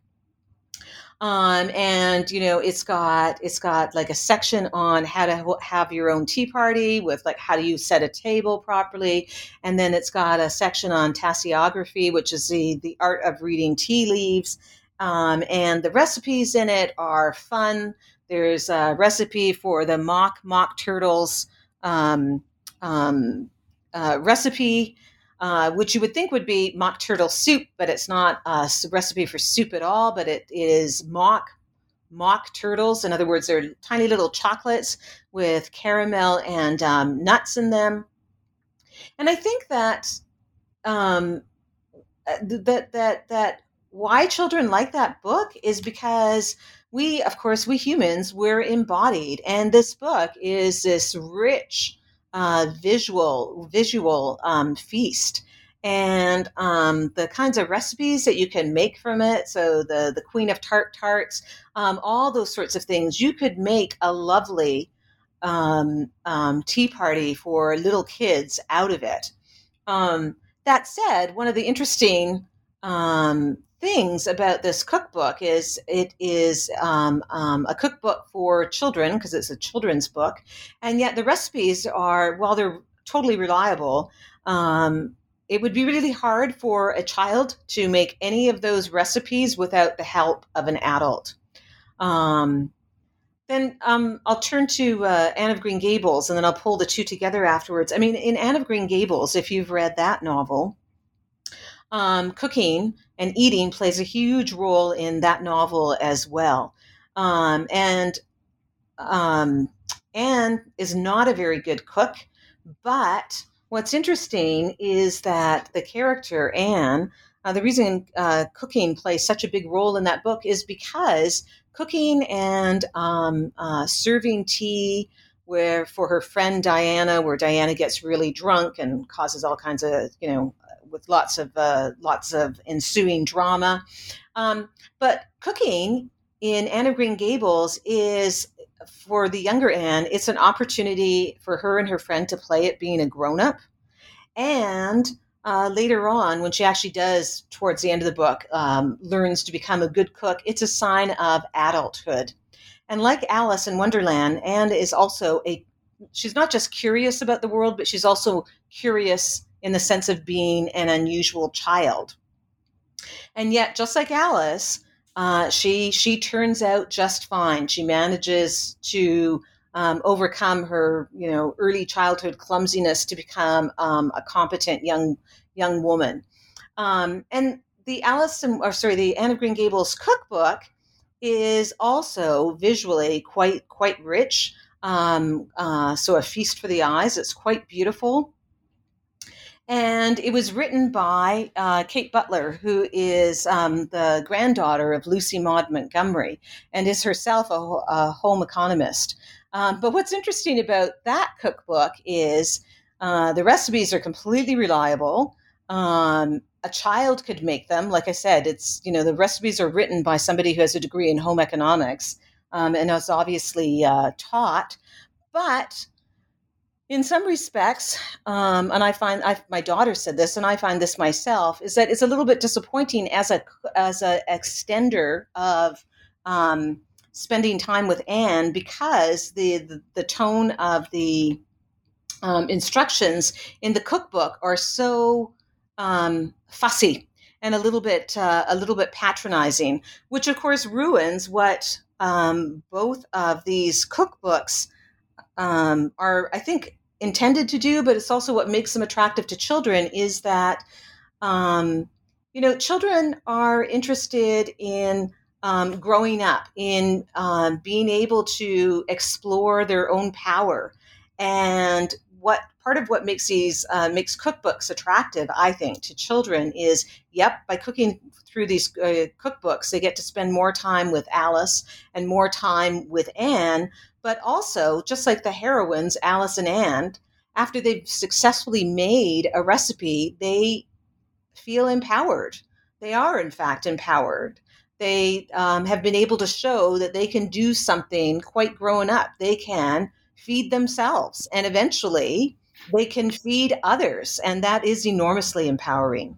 Um, and, you know, it's got, it's got like a section on how to have your own tea party with like, how do you set a table properly? And then it's got a section on tasseography, which is the, the art of reading tea leaves. Um, and the recipes in it are fun. There's a recipe for the mock, mock turtles, um, um, uh, recipe. Uh, which you would think would be mock turtle soup, but it's not a recipe for soup at all, but it is mock mock turtles. In other words, they're tiny little chocolates with caramel and um, nuts in them. And I think that um, that that that why children like that book is because we, of course, we humans, we're embodied, and this book is this rich Uh, visual visual um, feast, and um, the kinds of recipes that you can make from it. So the the Queen of Tart Tarts, um, all those sorts of things. You could make a lovely um, um, tea party for little kids out of it. Um, that said, one of the interesting um, things about this cookbook is it is um, um, a cookbook for children, because it's a children's book, and yet the recipes are, while they're totally reliable, um, it would be really hard for a child to make any of those recipes without the help of an adult. Um, then um, I'll turn to uh, Anne of Green Gables, and then I'll pull the two together afterwards. I mean, in Anne of Green Gables, if you've read that novel, um, cooking and eating plays a huge role in that novel as well. Um, and um, Anne is not a very good cook, but what's interesting is that the character Anne, uh, the reason uh, cooking plays such a big role in that book is because cooking and um, uh, serving tea where for her friend Diana, where Diana gets really drunk and causes all kinds of, you know, with lots of uh, lots of ensuing drama. Um, but cooking in Anne of Green Gables is, for the younger Anne, it's an opportunity for her and her friend to play at being a grown-up. And uh, later on, when she actually does, towards the end of the book, um, learns to become a good cook, it's a sign of adulthood. And like Alice in Wonderland, Anne is also a, she's not just curious about the world, but she's also curious in the sense of being an unusual child. And yet, just like Alice, uh, she she turns out just fine. She manages to um, overcome her, you know, early childhood clumsiness to become um, a competent young young woman. Um, and the Alice, in, or sorry, the Anne of Green Gables cookbook is also visually quite quite rich. Um, uh, so a feast for the eyes. It's quite beautiful. And it was written by uh, Kate Butler, who is um, the granddaughter of Lucy Maud Montgomery and is herself a, a home economist. Um, but what's interesting about that cookbook is uh, the recipes are completely reliable. Um, a child could make them. Like I said, it's, you know, the recipes are written by somebody who has a degree in home economics um, and is obviously uh, taught. But in some respects, um, and I find I, my daughter said this, and I find this myself, is that it's a little bit disappointing as a as a extender of um, spending time with Anne, because the the, the tone of the um, instructions in the cookbook are so um, fussy and a little bit uh, a little bit patronizing, which of course ruins what um, both of these cookbooks Um, are, I think, intended to do, but it's also what makes them attractive to children, is that, um, you know, children are interested in um, growing up, in um, being able to explore their own power. And what part of what makes these, uh, makes cookbooks attractive, I think, to children is, yep, by cooking through these uh, cookbooks, they get to spend more time with Alice and more time with Anne. But also, just like the heroines, Alice and Anne, after they've successfully made a recipe, they feel empowered. They are, in fact, empowered. They um, have been able to show that they can do something quite grown up. They can feed themselves, and eventually they can feed others. And that is enormously empowering.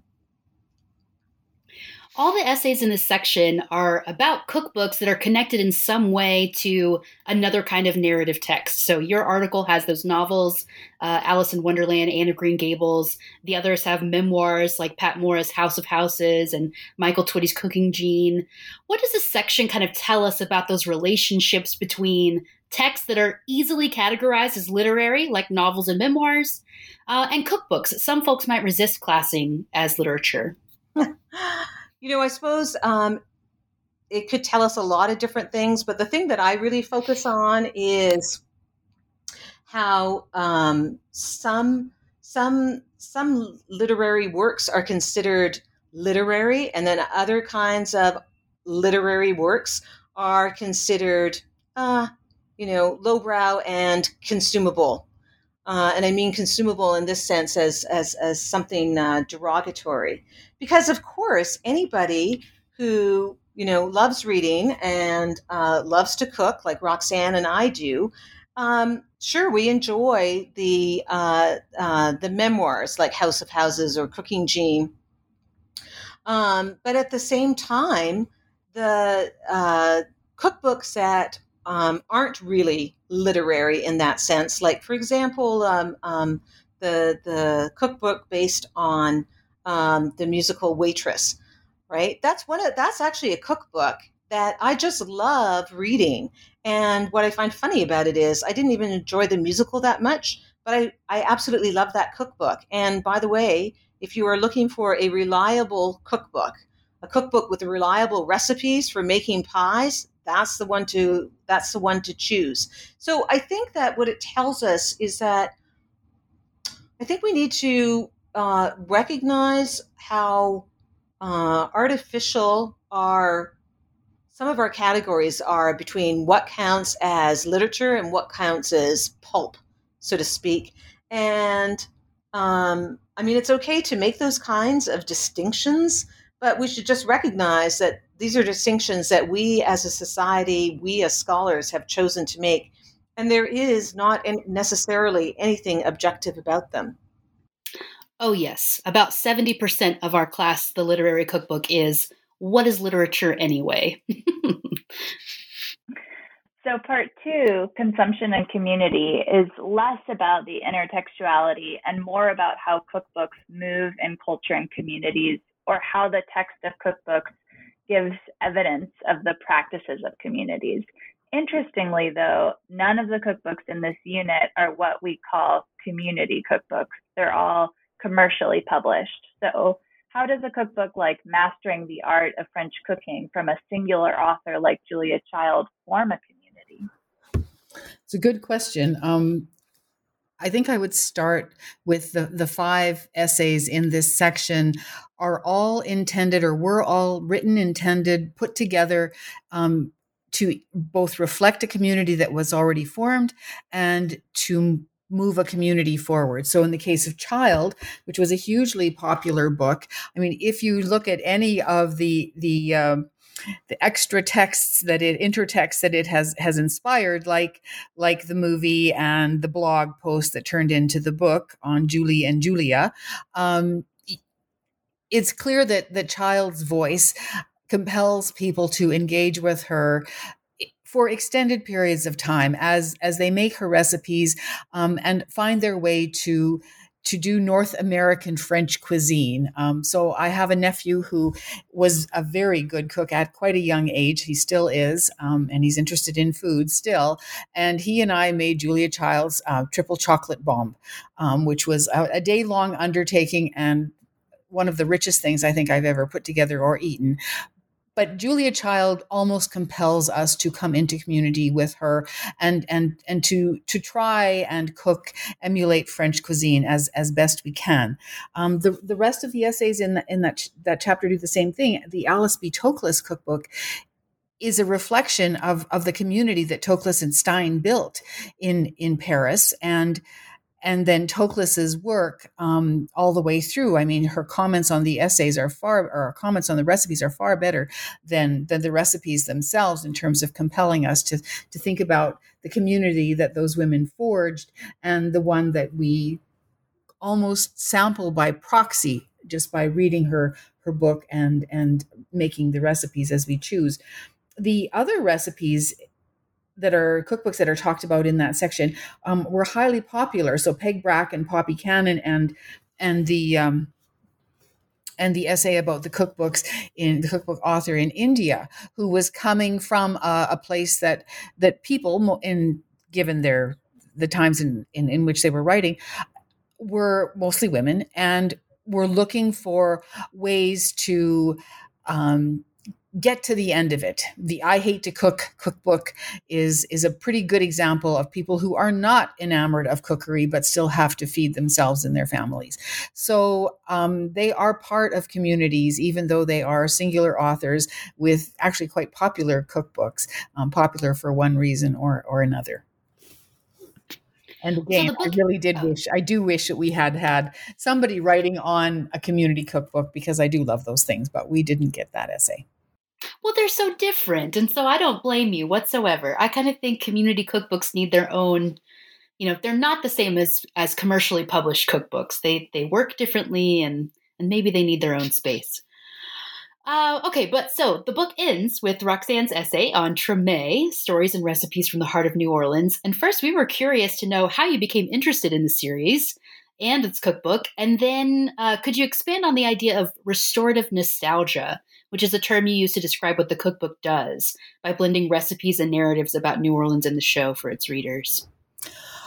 All the essays in this section are about cookbooks that are connected in some way to another kind of narrative text. So your article has those novels, uh, Alice in Wonderland, Anne of Green Gables. The others have memoirs like Pat Morris' House of Houses and Michael Twitty's Cooking Gene. What does this section kind of tell us about those relationships between texts that are easily categorized as literary, like novels and memoirs, uh, and cookbooks that some folks might resist classing as literature? You know, I suppose um, it could tell us a lot of different things, but the thing that I really focus on is how um, some some some literary works are considered literary, and then other kinds of literary works are considered, uh, you know, lowbrow and consumable. Uh, and I mean consumable in this sense as as, as something uh, derogatory. Because, of course, anybody who, you know, loves reading and uh, loves to cook, like Roxanne and I do, um, sure, we enjoy the uh, uh, the memoirs like House of Houses or Cooking Gene. Um, but at the same time, the uh, cookbooks that um, aren't really literary in that sense, like, for example, um, um, the the cookbook based on Um, the musical Waitress, right? That's one of, that's actually a cookbook that I just love reading. And what I find funny about it is I didn't even enjoy the musical that much, but I, I absolutely love that cookbook. And by the way, if you are looking for a reliable cookbook, a cookbook with reliable recipes for making pies, that's the one to that's the one to choose. So I think that what it tells us is that I think we need to uh, recognize how uh, artificial our some of our categories are between what counts as literature and what counts as pulp, so to speak. And um, I mean, it's okay to make those kinds of distinctions, but we should just recognize that these are distinctions that we as a society, we as scholars have chosen to make. And there is not necessarily anything objective about them. Oh, yes. About seventy percent of our class, the literary cookbook, is what is literature anyway? So part two, consumption and community, is less about the intertextuality and more about how cookbooks move in culture and communities, or how the text of cookbooks gives evidence of the practices of communities. Interestingly, though, none of the cookbooks in this unit are what we call community cookbooks. They're all commercially published. So how does a cookbook like Mastering the Art of French Cooking from a singular author like Julia Child form a community? It's a good question. Um, I think I would start with the, the five essays in this section are all intended, or were all written, intended, put together um, to both reflect a community that was already formed and to move a community forward. So in the case of Child, which was a hugely popular book, I mean, if you look at any of the the um, the extra texts that it intertexts that it has has inspired, like like the movie and the blog post that turned into the book on Julie and Julia, um, it's clear that the Child's voice compels people to engage with her for extended periods of time as as they make her recipes um, and find their way to to do North American French cuisine. Um, so I have a nephew who was a very good cook at quite a young age. He still is, um, and he's interested in food still. And he and I made Julia Child's uh, triple chocolate bombe, um, which was a, a day-long undertaking and one of the richest things I think I've ever put together or eaten. But Julia Child almost compels us to come into community with her and and and to to try and cook, emulate French cuisine as as best we can. Um, the the rest of the essays in the, in that that chapter do the same thing. The Alice B. Toklas cookbook is a reflection of of the community that Toklas and Stein built in in Paris, and and then Toklas's work um, all the way through. I mean, her comments on the essays are far, or comments on the recipes are far better than than the recipes themselves in terms of compelling us to to think about the community that those women forged and the one that we almost sample by proxy just by reading her her book and and making the recipes as we choose. The other recipes that are cookbooks that are talked about in that section um, were highly popular. So Peg Brack and Poppy Cannon and and the um, and the essay about the cookbooks in the cookbook author in India, who was coming from a, a place that that people, in given their the times in, in in which they were writing, were mostly women and were looking for ways to um, get to the end of it. The I Hate to Cook cookbook is is a pretty good example of people who are not enamored of cookery but still have to feed themselves and their families. So um, they are part of communities, even though they are singular authors with actually quite popular cookbooks, um, popular for one reason or or another. And again, so book, I really did wish, I do wish that we had had somebody writing on a community cookbook, because I do love those things, but we didn't get that essay. Well, they're so different. And so I don't blame you whatsoever. I kind of think community cookbooks need their own, you know, they're not the same as, as commercially published cookbooks. They they work differently, and, and maybe they need their own space. Uh, okay, but so the book ends with Roxanne's essay on Treme, Stories and Recipes from the Heart of New Orleans. And first, we were curious to know how you became interested in the series and its cookbook. And then uh, could you expand on the idea of restorative nostalgia, which is a term you use to describe what the cookbook does by blending recipes and narratives about New Orleans in the show for its readers?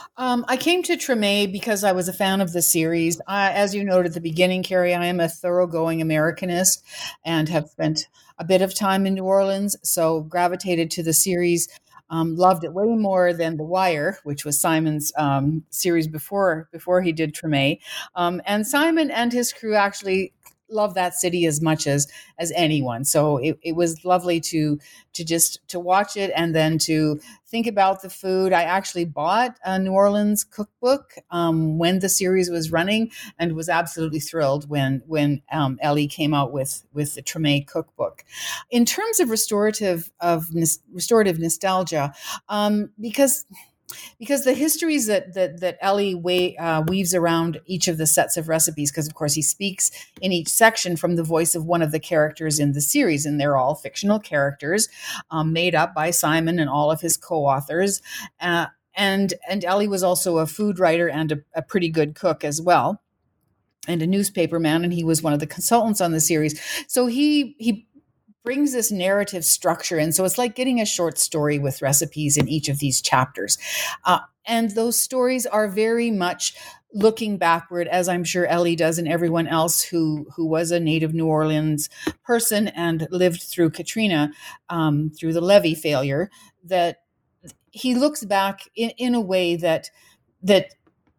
Um, I came to Treme because I was a fan of the series. I, as you noted at the beginning, Carrie, I am a thoroughgoing Americanist and have spent a bit of time in New Orleans, so gravitated to the series. Um, loved it way more than The Wire, which was Simon's um, series before before he did Treme. Um, and Simon and his crew actually love that city as much as as anyone. So it, it was lovely to to just to watch it and then to think about the food. I actually bought a New Orleans cookbook um, when the series was running and was absolutely thrilled when when um, Ellie came out with with the Treme cookbook. In terms of restorative of restorative nostalgia, um, because. Because the histories that that, that Ellie we, uh, weaves around each of the sets of recipes, because of course he speaks in each section from the voice of one of the characters in the series, and they're all fictional characters um, made up by Simon and all of his co-authors. Uh, and and Ellie was also a food writer and a, a pretty good cook as well, and a newspaper man, and he was one of the consultants on the series. So he he. brings this narrative structure in. So it's like getting a short story with recipes in each of these chapters. Uh, and those stories are very much looking backward, as I'm sure Ellie does and everyone else who, who was a native New Orleans person and lived through Katrina, um, through the levee failure, that he looks back in, in a way that, that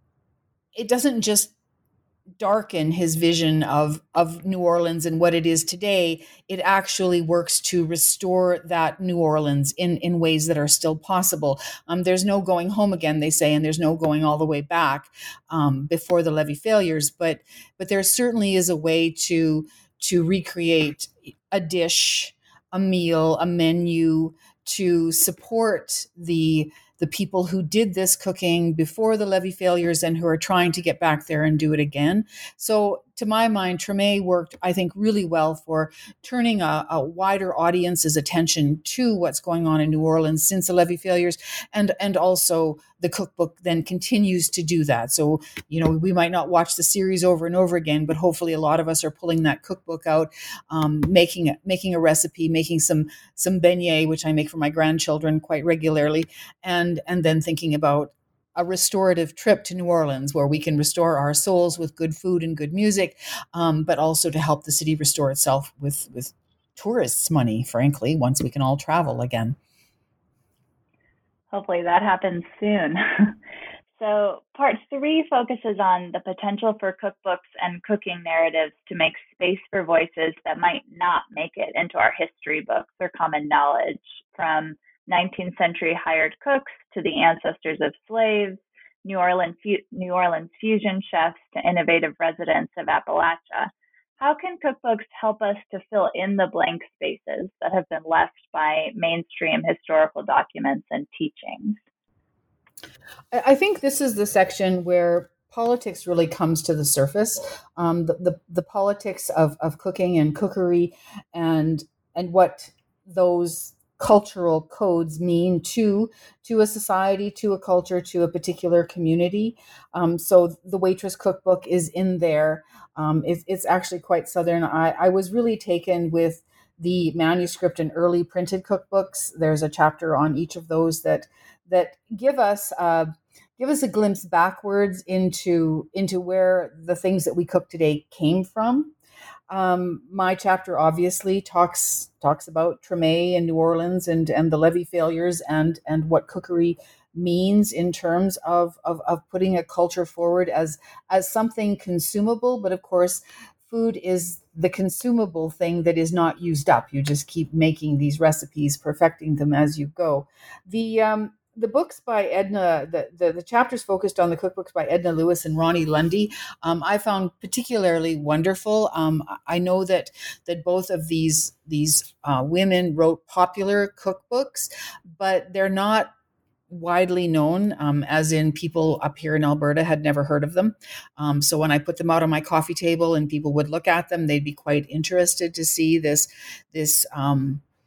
it doesn't just darken his vision of of New Orleans and what it is today. It actually works to restore that New Orleans in in ways that are still possible. Um, there's no going home again, they say, and there's no going all the way back um, before the levee failures. But but there certainly is a way to to recreate a dish, a meal, a menu to support the the people who did this cooking before the levee failures and who are trying to get back there and do it again. So to my mind, Treme worked, I think, really well for turning a, a wider audience's attention to what's going on in New Orleans since the levee failures. And, and also the cookbook then continues to do that. So, you know, we might not watch the series over and over again, but hopefully a lot of us are pulling that cookbook out, um, making, making a recipe, making some, some beignet, which I make for my grandchildren quite regularly, and, and then thinking about a restorative trip to New Orleans where we can restore our souls with good food and good music, um, but also to help the city restore itself with, with tourists' money, frankly, once we can all travel again. Hopefully that happens soon. So part three focuses on the potential for cookbooks and cooking narratives to make space for voices that might not make it into our history books or common knowledge, from nineteenth century hired cooks to the ancestors of slaves, New Orleans, New Orleans fusion chefs to innovative residents of Appalachia. How can cookbooks help us to fill in the blank spaces that have been left by mainstream historical documents and teachings? I think this is the section where politics really comes to the surface, um, the, the, the politics of, of cooking and cookery and, and what those cultural codes mean to to a society, to a culture, to a particular community. Um, so the Waitress Cookbook is in there. Um, it, it's actually quite Southern. I, I was really taken with the manuscript and early printed cookbooks. There's a chapter on each of those that that give us uh, give us a glimpse backwards into into where the things that we cook today came from. Um, my chapter obviously talks talks about Treme and New Orleans and, and the levee failures and and what cookery means in terms of, of of putting a culture forward as as something consumable. But of course, food is the consumable thing that is not used up. You just keep making these recipes, perfecting them as you go. The um, The books by Edna, the, the, the chapters focused on the cookbooks by Edna Lewis and Ronnie Lundy, um, I found particularly wonderful. Um, I know that that both of these these uh, women wrote popular cookbooks, but they're not widely known, um, as in people up here in Alberta had never heard of them. Um, so when I put them out on my coffee table and people would look at them, they'd be quite interested to see this this. Um,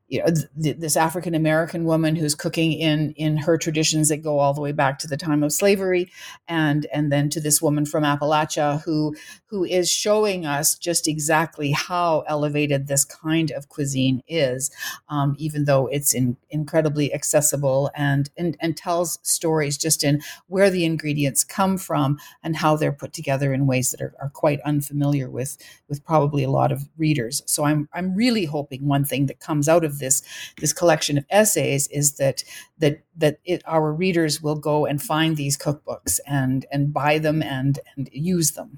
you know, th- this African American woman who's cooking in in her traditions that go all the way back to the time of slavery, and and then to this woman from Appalachia who who is showing us just exactly how elevated this kind of cuisine is, um, even though it's in, incredibly accessible and, and and tells stories just in where the ingredients come from and how they're put together in ways that are, are quite unfamiliar with with probably a lot of readers. So I'm I'm really hoping one thing that comes out of this this collection of essays is that that that it, our readers will go and find these cookbooks and and buy them and and use them.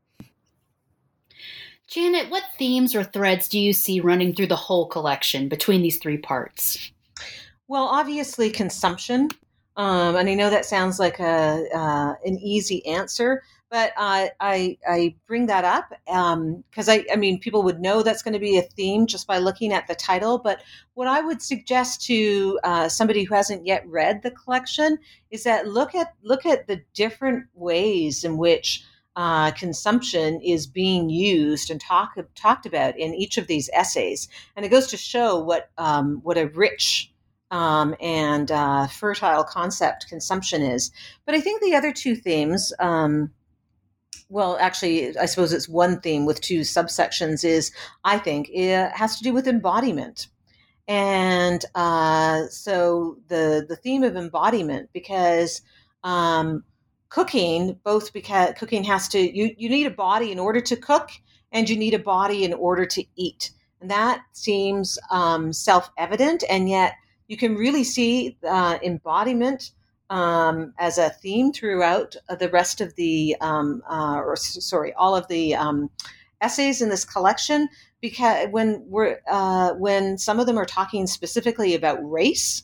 Janet, what themes or threads do you see running through the whole collection between these three parts? Well, obviously consumption. Um, and I know that sounds like a uh, an easy answer, but uh, I I bring that up because um, I I mean people would know that's going to be a theme just by looking at the title. But what I would suggest to uh, somebody who hasn't yet read the collection is that look at look at the different ways in which Uh, consumption is being used and talk, talked about in each of these essays. And it goes to show what um, what a rich um, and uh, fertile concept consumption is. But I think the other two themes, um, well, actually, I suppose it's one theme with two subsections is, I think, it has to do with embodiment. And uh, so the, the theme of embodiment, because um, cooking, both because cooking has to, you, you need a body in order to cook, and you need a body in order to eat. And that seems um, self-evident, and yet you can really see uh, embodiment um, as a theme throughout the rest of the, um, uh, or sorry, all of the um, essays in this collection, because when we're, uh, when some of them are talking specifically about race,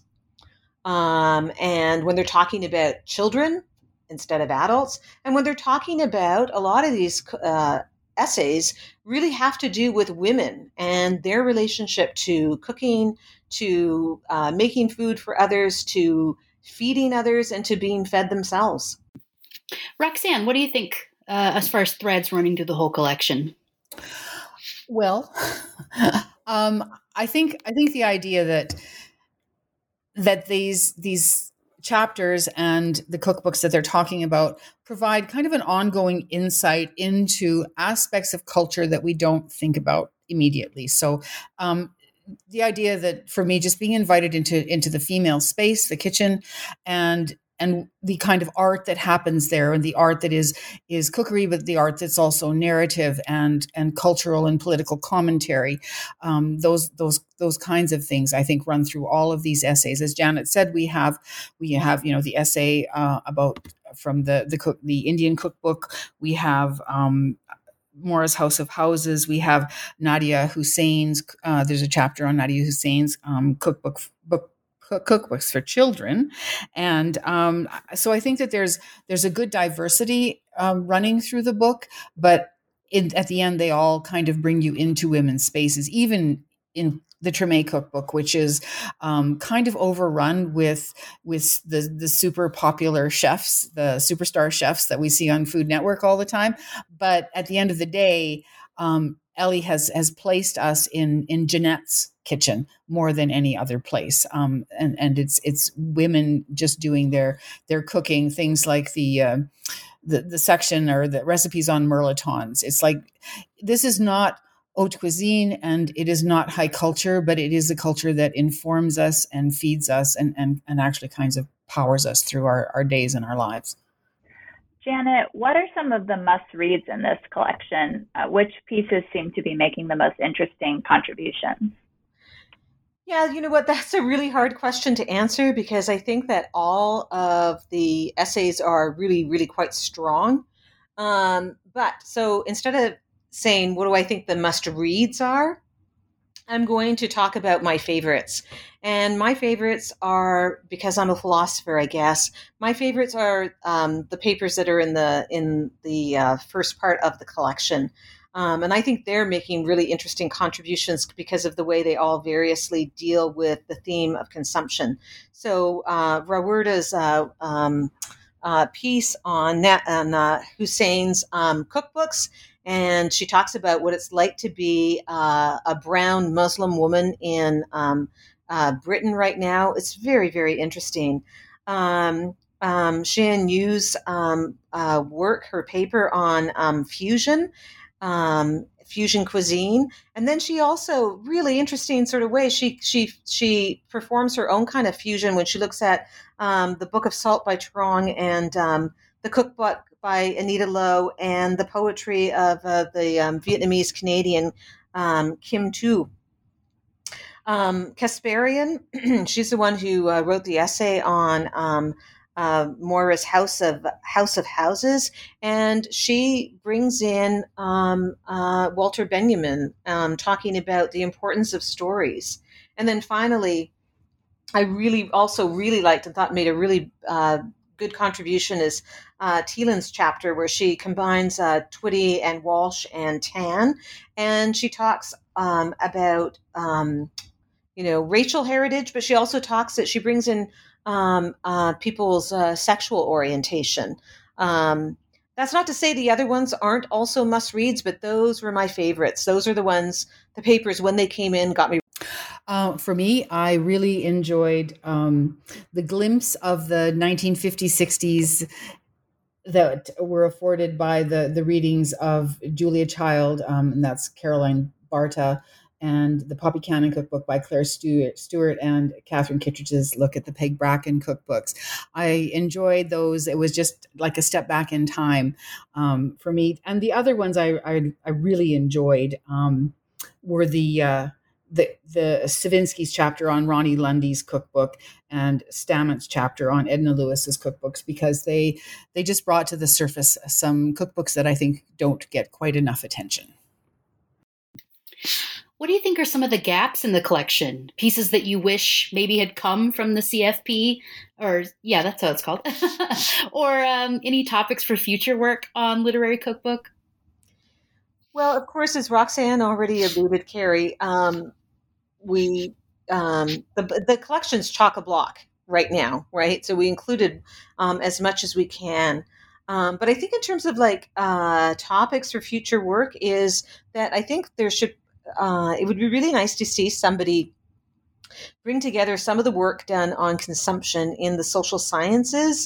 um, and when they're talking about children instead of adults. And when they're talking about a lot of these uh, essays really have to do with women and their relationship to cooking, to uh, making food for others, to feeding others, and to being fed themselves. Roxanne, what do you think uh, as far as threads running through the whole collection? Well, um, I think I think the idea that that these these chapters and the cookbooks that they're talking about provide kind of an ongoing insight into aspects of culture that we don't think about immediately. So um, the idea that for me, just being invited into into the female space, the kitchen, and and the kind of art that happens there, and the art that is is cookery, but the art that's also narrative and and cultural and political commentary. Um, those those those kinds of things, I think, run through all of these essays. As Janet said, we have we have you know the essay uh, about from the the cook, the Indian cookbook. We have Um, Mora's House of Houses. We have Nadia Hussein's. Uh, there's a chapter on Nadia Hussein's um, cookbook book cookbooks for children, and um, so I think that there's there's a good diversity um, running through the book. But in, at the end, they all kind of bring you into women's spaces, even in the Treme cookbook, which is um, kind of overrun with with the the super popular chefs, the superstar chefs that we see on Food Network all the time. But at the end of the day, um, Ellie has has placed us in in Jeanette's kitchen more than any other place, um, and and it's it's women just doing their their cooking, things like the. Uh, the the section or the recipes on mirlitons. It's like, this is not haute cuisine and it is not high culture, but it is a culture that informs us and feeds us and, and, and actually kinds of powers us through our, our days and our lives. Janet, what are some of the must-reads in this collection? Uh, which pieces seem to be making the most interesting contributions? Yeah, you know what? That's a really hard question to answer, because I think that all of the essays are really, really quite strong. Um, but so instead of saying, what do I think the must reads are, I'm going to talk about my favorites. And my favorites are, because I'm a philosopher, I guess, my favorites are um, the papers that are in the in the uh, first part of the collection. Um, and I think they're making really interesting contributions because of the way they all variously deal with the theme of consumption. So uh, Rawerda's uh, um, uh, piece on, Nat, on uh, Hussein's um, cookbooks And she talks about what it's like to be uh, a brown Muslim woman in um, uh, Britain right now. It's very, very interesting. Um, um, Xian Yu's um, uh, work, her paper on um, fusion, um, fusion cuisine, and then she also really interesting sort of way she she she performs her own kind of fusion when she looks at um, the Book of Salt by Trong and um, the cookbook by Anita Lowe and the poetry of uh, the um, Vietnamese Canadian um, Kim Tu. Um, Kasparian, she's the one who uh, wrote the essay on um, uh, Moira's House of House of Houses, and she brings in um, uh, Walter Benjamin um, talking about the importance of stories. And then finally, I really also really liked and thought made a really uh, good contribution is uh, Thielen's chapter where she combines uh, Twitty and Walsh and Tan, and she talks um, about um, you know, racial heritage, but she also talks that she brings in um, uh, people's uh, sexual orientation. Um, that's not to say the other ones aren't also must reads, but those were my favorites. Those are the ones, the papers when they came in got me. Uh, for me, I really enjoyed um, the glimpse of the nineteen fifties, sixties that were afforded by the, the readings of Julia Child, um, and that's Caroline Barta, and the Poppy Cannon cookbook by Claire Stewart, Stewart and Catherine Kittredge's look at the Peg Bracken cookbooks. I enjoyed those. It was just like a step back in time um, for me. And the other ones I I, I really enjoyed um, were the uh, the the Savinsky's chapter on Ronnie Lundy's cookbook and Stammett's chapter on Edna Lewis's cookbooks, because they they just brought to the surface some cookbooks that I think don't get quite enough attention. What do you think are some of the gaps in the collection? Pieces that you wish maybe had come from the C F P, or yeah, that's how it's called, or um, any topics for future work on Literary Cookbook? Well, of course, as Roxanne already alluded, Carrie, um, we um, the the collection's chock-a-block right now, right? So we included um, as much as we can. Um, but I think in terms of like uh, topics for future work is that I think there should Uh, it would be really nice to see somebody bring together some of the work done on consumption in the social sciences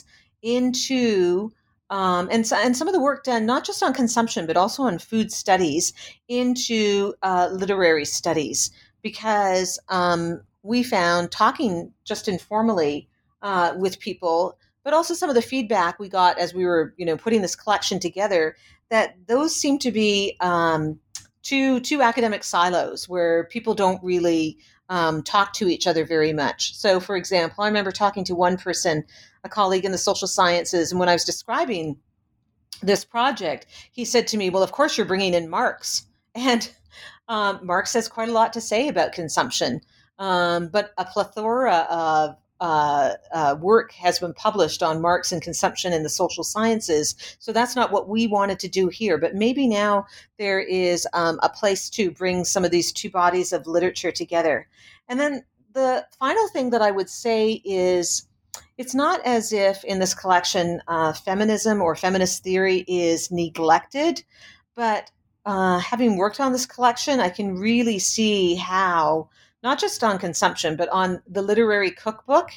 into, um, and, and some of the work done not just on consumption, but also on food studies into uh, literary studies. Because um, we found talking just informally uh, with people, but also some of the feedback we got as we were, you know, putting this collection together, that those seem to be um, Two, two academic silos where people don't really um, talk to each other very much. So, for example, I remember talking to one person, a colleague in the social sciences, and when I was describing this project, he said to me, well, of course you're bringing in Marx. And um, Marx has quite a lot to say about consumption, um, but a plethora of Uh, uh, work has been published on Marx and consumption in the social sciences. So that's not what we wanted to do here. But maybe now there is um, a place to bring some of these two bodies of literature together. And then the final thing that I would say is it's not as if in this collection uh, feminism or feminist theory is neglected, but uh, having worked on this collection, I can really see how not just on consumption, but on the literary cookbook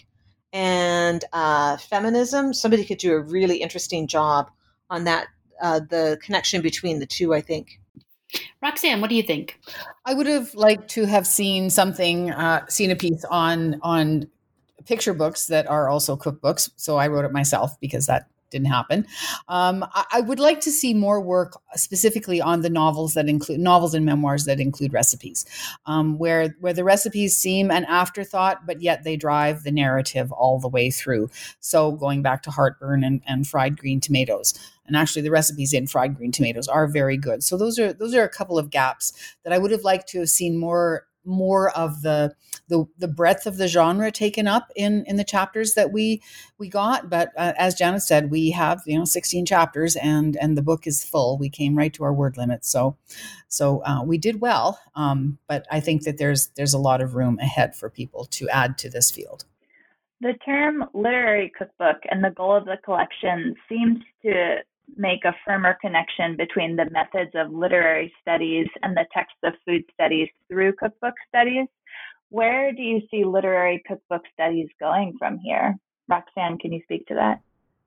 and uh, feminism, somebody could do a really interesting job on that, uh, the connection between the two, I think. Roxanne, what do you think? I would have liked to have seen something, uh, seen a piece on on picture books that are also cookbooks. So I wrote it myself because that didn't happen. Um, I, I would like to see more work specifically on the novels that include novels and memoirs that include recipes, um, where where the recipes seem an afterthought, but yet they drive the narrative all the way through. So going back to heartburn and, and fried green tomatoes. And actually the recipes in fried green tomatoes are very good. So those are those are a couple of gaps that I would have liked to have seen more more of the the the breadth of the genre taken up in in the chapters that we we got. But uh, as Janet said, we have, you know, sixteen chapters and and the book is full. We came right to our word limit. So so uh, we did well. Um, but I think that there's there's a lot of room ahead for people to add to this field. The term literary cookbook and the goal of the collection seems to make a firmer connection between the methods of literary studies and the texts of food studies through cookbook studies. Where do you see literary cookbook studies going from here? Roxanne, can you speak to that?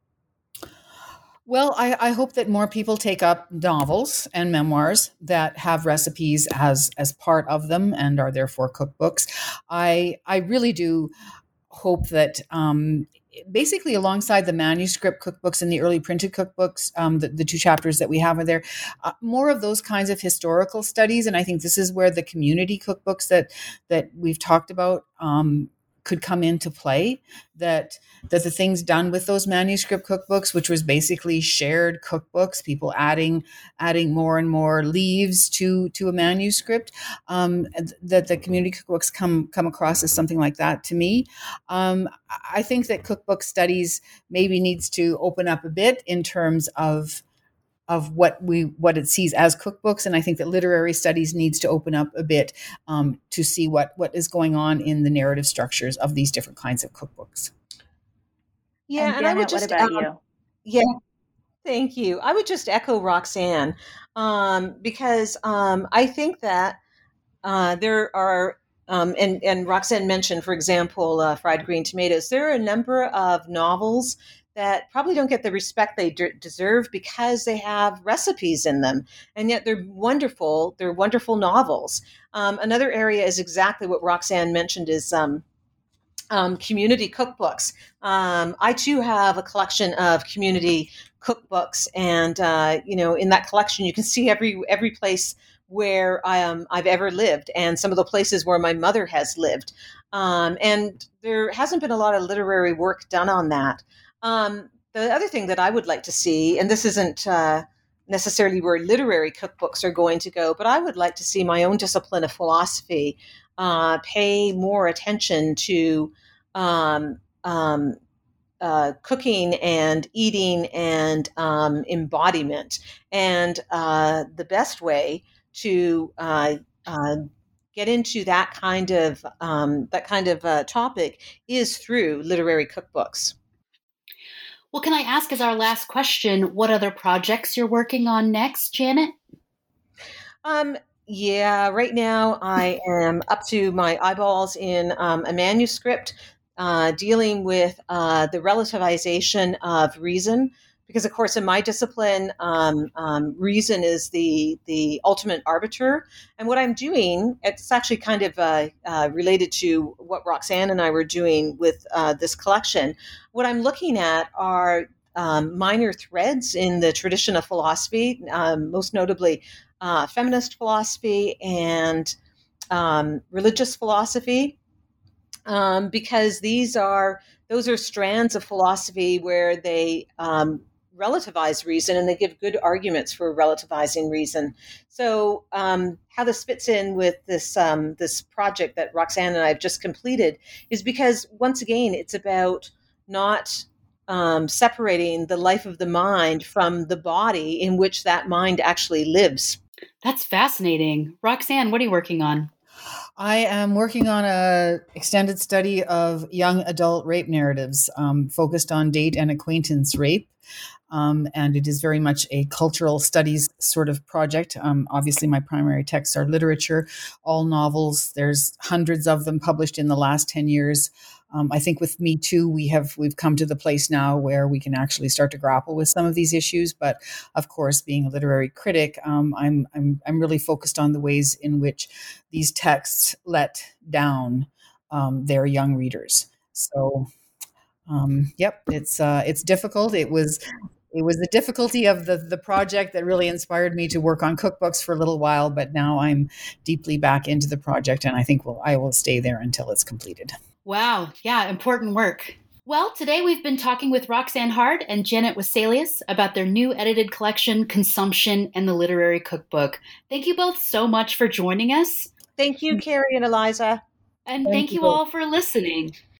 Well, I, I hope that more people take up novels and memoirs that have recipes as as part of them and are therefore cookbooks. I I really do hope that um, basically alongside the manuscript cookbooks and the early printed cookbooks, um, the, the two chapters that we have are there, uh, more of those kinds of historical studies. And I think this is where the community cookbooks that that we've talked about um, could come into play, that that the things done with those manuscript cookbooks, which was basically shared cookbooks, people adding adding more and more leaves to to a manuscript, um, that the community cookbooks come come across as something like that to me. Um, I think that cookbook studies maybe needs to open up a bit in terms of of what we what it sees as cookbooks, and I think that literary studies needs to open up a bit um, to see what what is going on in the narrative structures of these different kinds of cookbooks. Yeah, and, and Janet, I would just what about um, you? Yeah, thank you. I would just echo Roxanne um, because um, I think that uh, there are. Um, and, and Roxanne mentioned, for example, uh, fried green tomatoes. There are a number of novels that probably don't get the respect they de- deserve because they have recipes in them, and yet they're wonderful. They're wonderful novels. Um, another area is exactly what Roxanne mentioned: is um, um, community cookbooks. Um, I too have a collection of community cookbooks, and uh, you know, in that collection, you can see every every place where I, um, I've ever lived, and some of the places where my mother has lived. Um, and there hasn't been a lot of literary work done on that. Um, the other thing that I would like to see, and this isn't uh, necessarily where literary cookbooks are going to go, but I would like to see my own discipline of philosophy uh, pay more attention to um, um, uh, cooking and eating and um, embodiment. And uh, the best way to uh, uh, get into that kind of um, that kind of uh, topic is through literary cookbooks. Well, can I ask as our last question, what other projects you're working on next, Janet? Um, yeah, right now I am up to my eyeballs in um, a manuscript uh, dealing with uh, the relativization of reason. Because, of course, in my discipline, um, um, reason is the the ultimate arbiter. And what I'm doing, it's actually kind of uh, uh, related to what Roxanne and I were doing with uh, this collection. What I'm looking at are um, minor threads in the tradition of philosophy, um, most notably uh, feminist philosophy and um, religious philosophy, um, because these are those are strands of philosophy where they um, relativize reason, and they give good arguments for relativizing reason. So um, how this fits in with this um, this project that Roxanne and I have just completed is because, once again, it's about not um, separating the life of the mind from the body in which that mind actually lives. That's fascinating. Roxanne, what are you working on? I am working on a extended study of young adult rape narratives, um, focused on date and acquaintance rape. Um, and it is very much a cultural studies sort of project. Um, obviously, my primary texts are literature, all novels. There's hundreds of them published in the last ten years. Um, I think with Me Too, we have we've come to the place now where we can actually start to grapple with some of these issues. But of course, being a literary critic, um, I'm I'm I'm really focused on the ways in which these texts let down um, their young readers. So, um, yep, it's uh, it's difficult. It was. It was the difficulty of the, the project that really inspired me to work on cookbooks for a little while, but now I'm deeply back into the project, and I think we'll, I will stay there until it's completed. Wow. Yeah, important work. Well, today we've been talking with Roxanne Hard and Janet Weselius about their new edited collection, Consumption and the Literary Cookbook. Thank you both so much for joining us. Thank you, Carrie and Eliza. And Thank thank you you both. all for listening.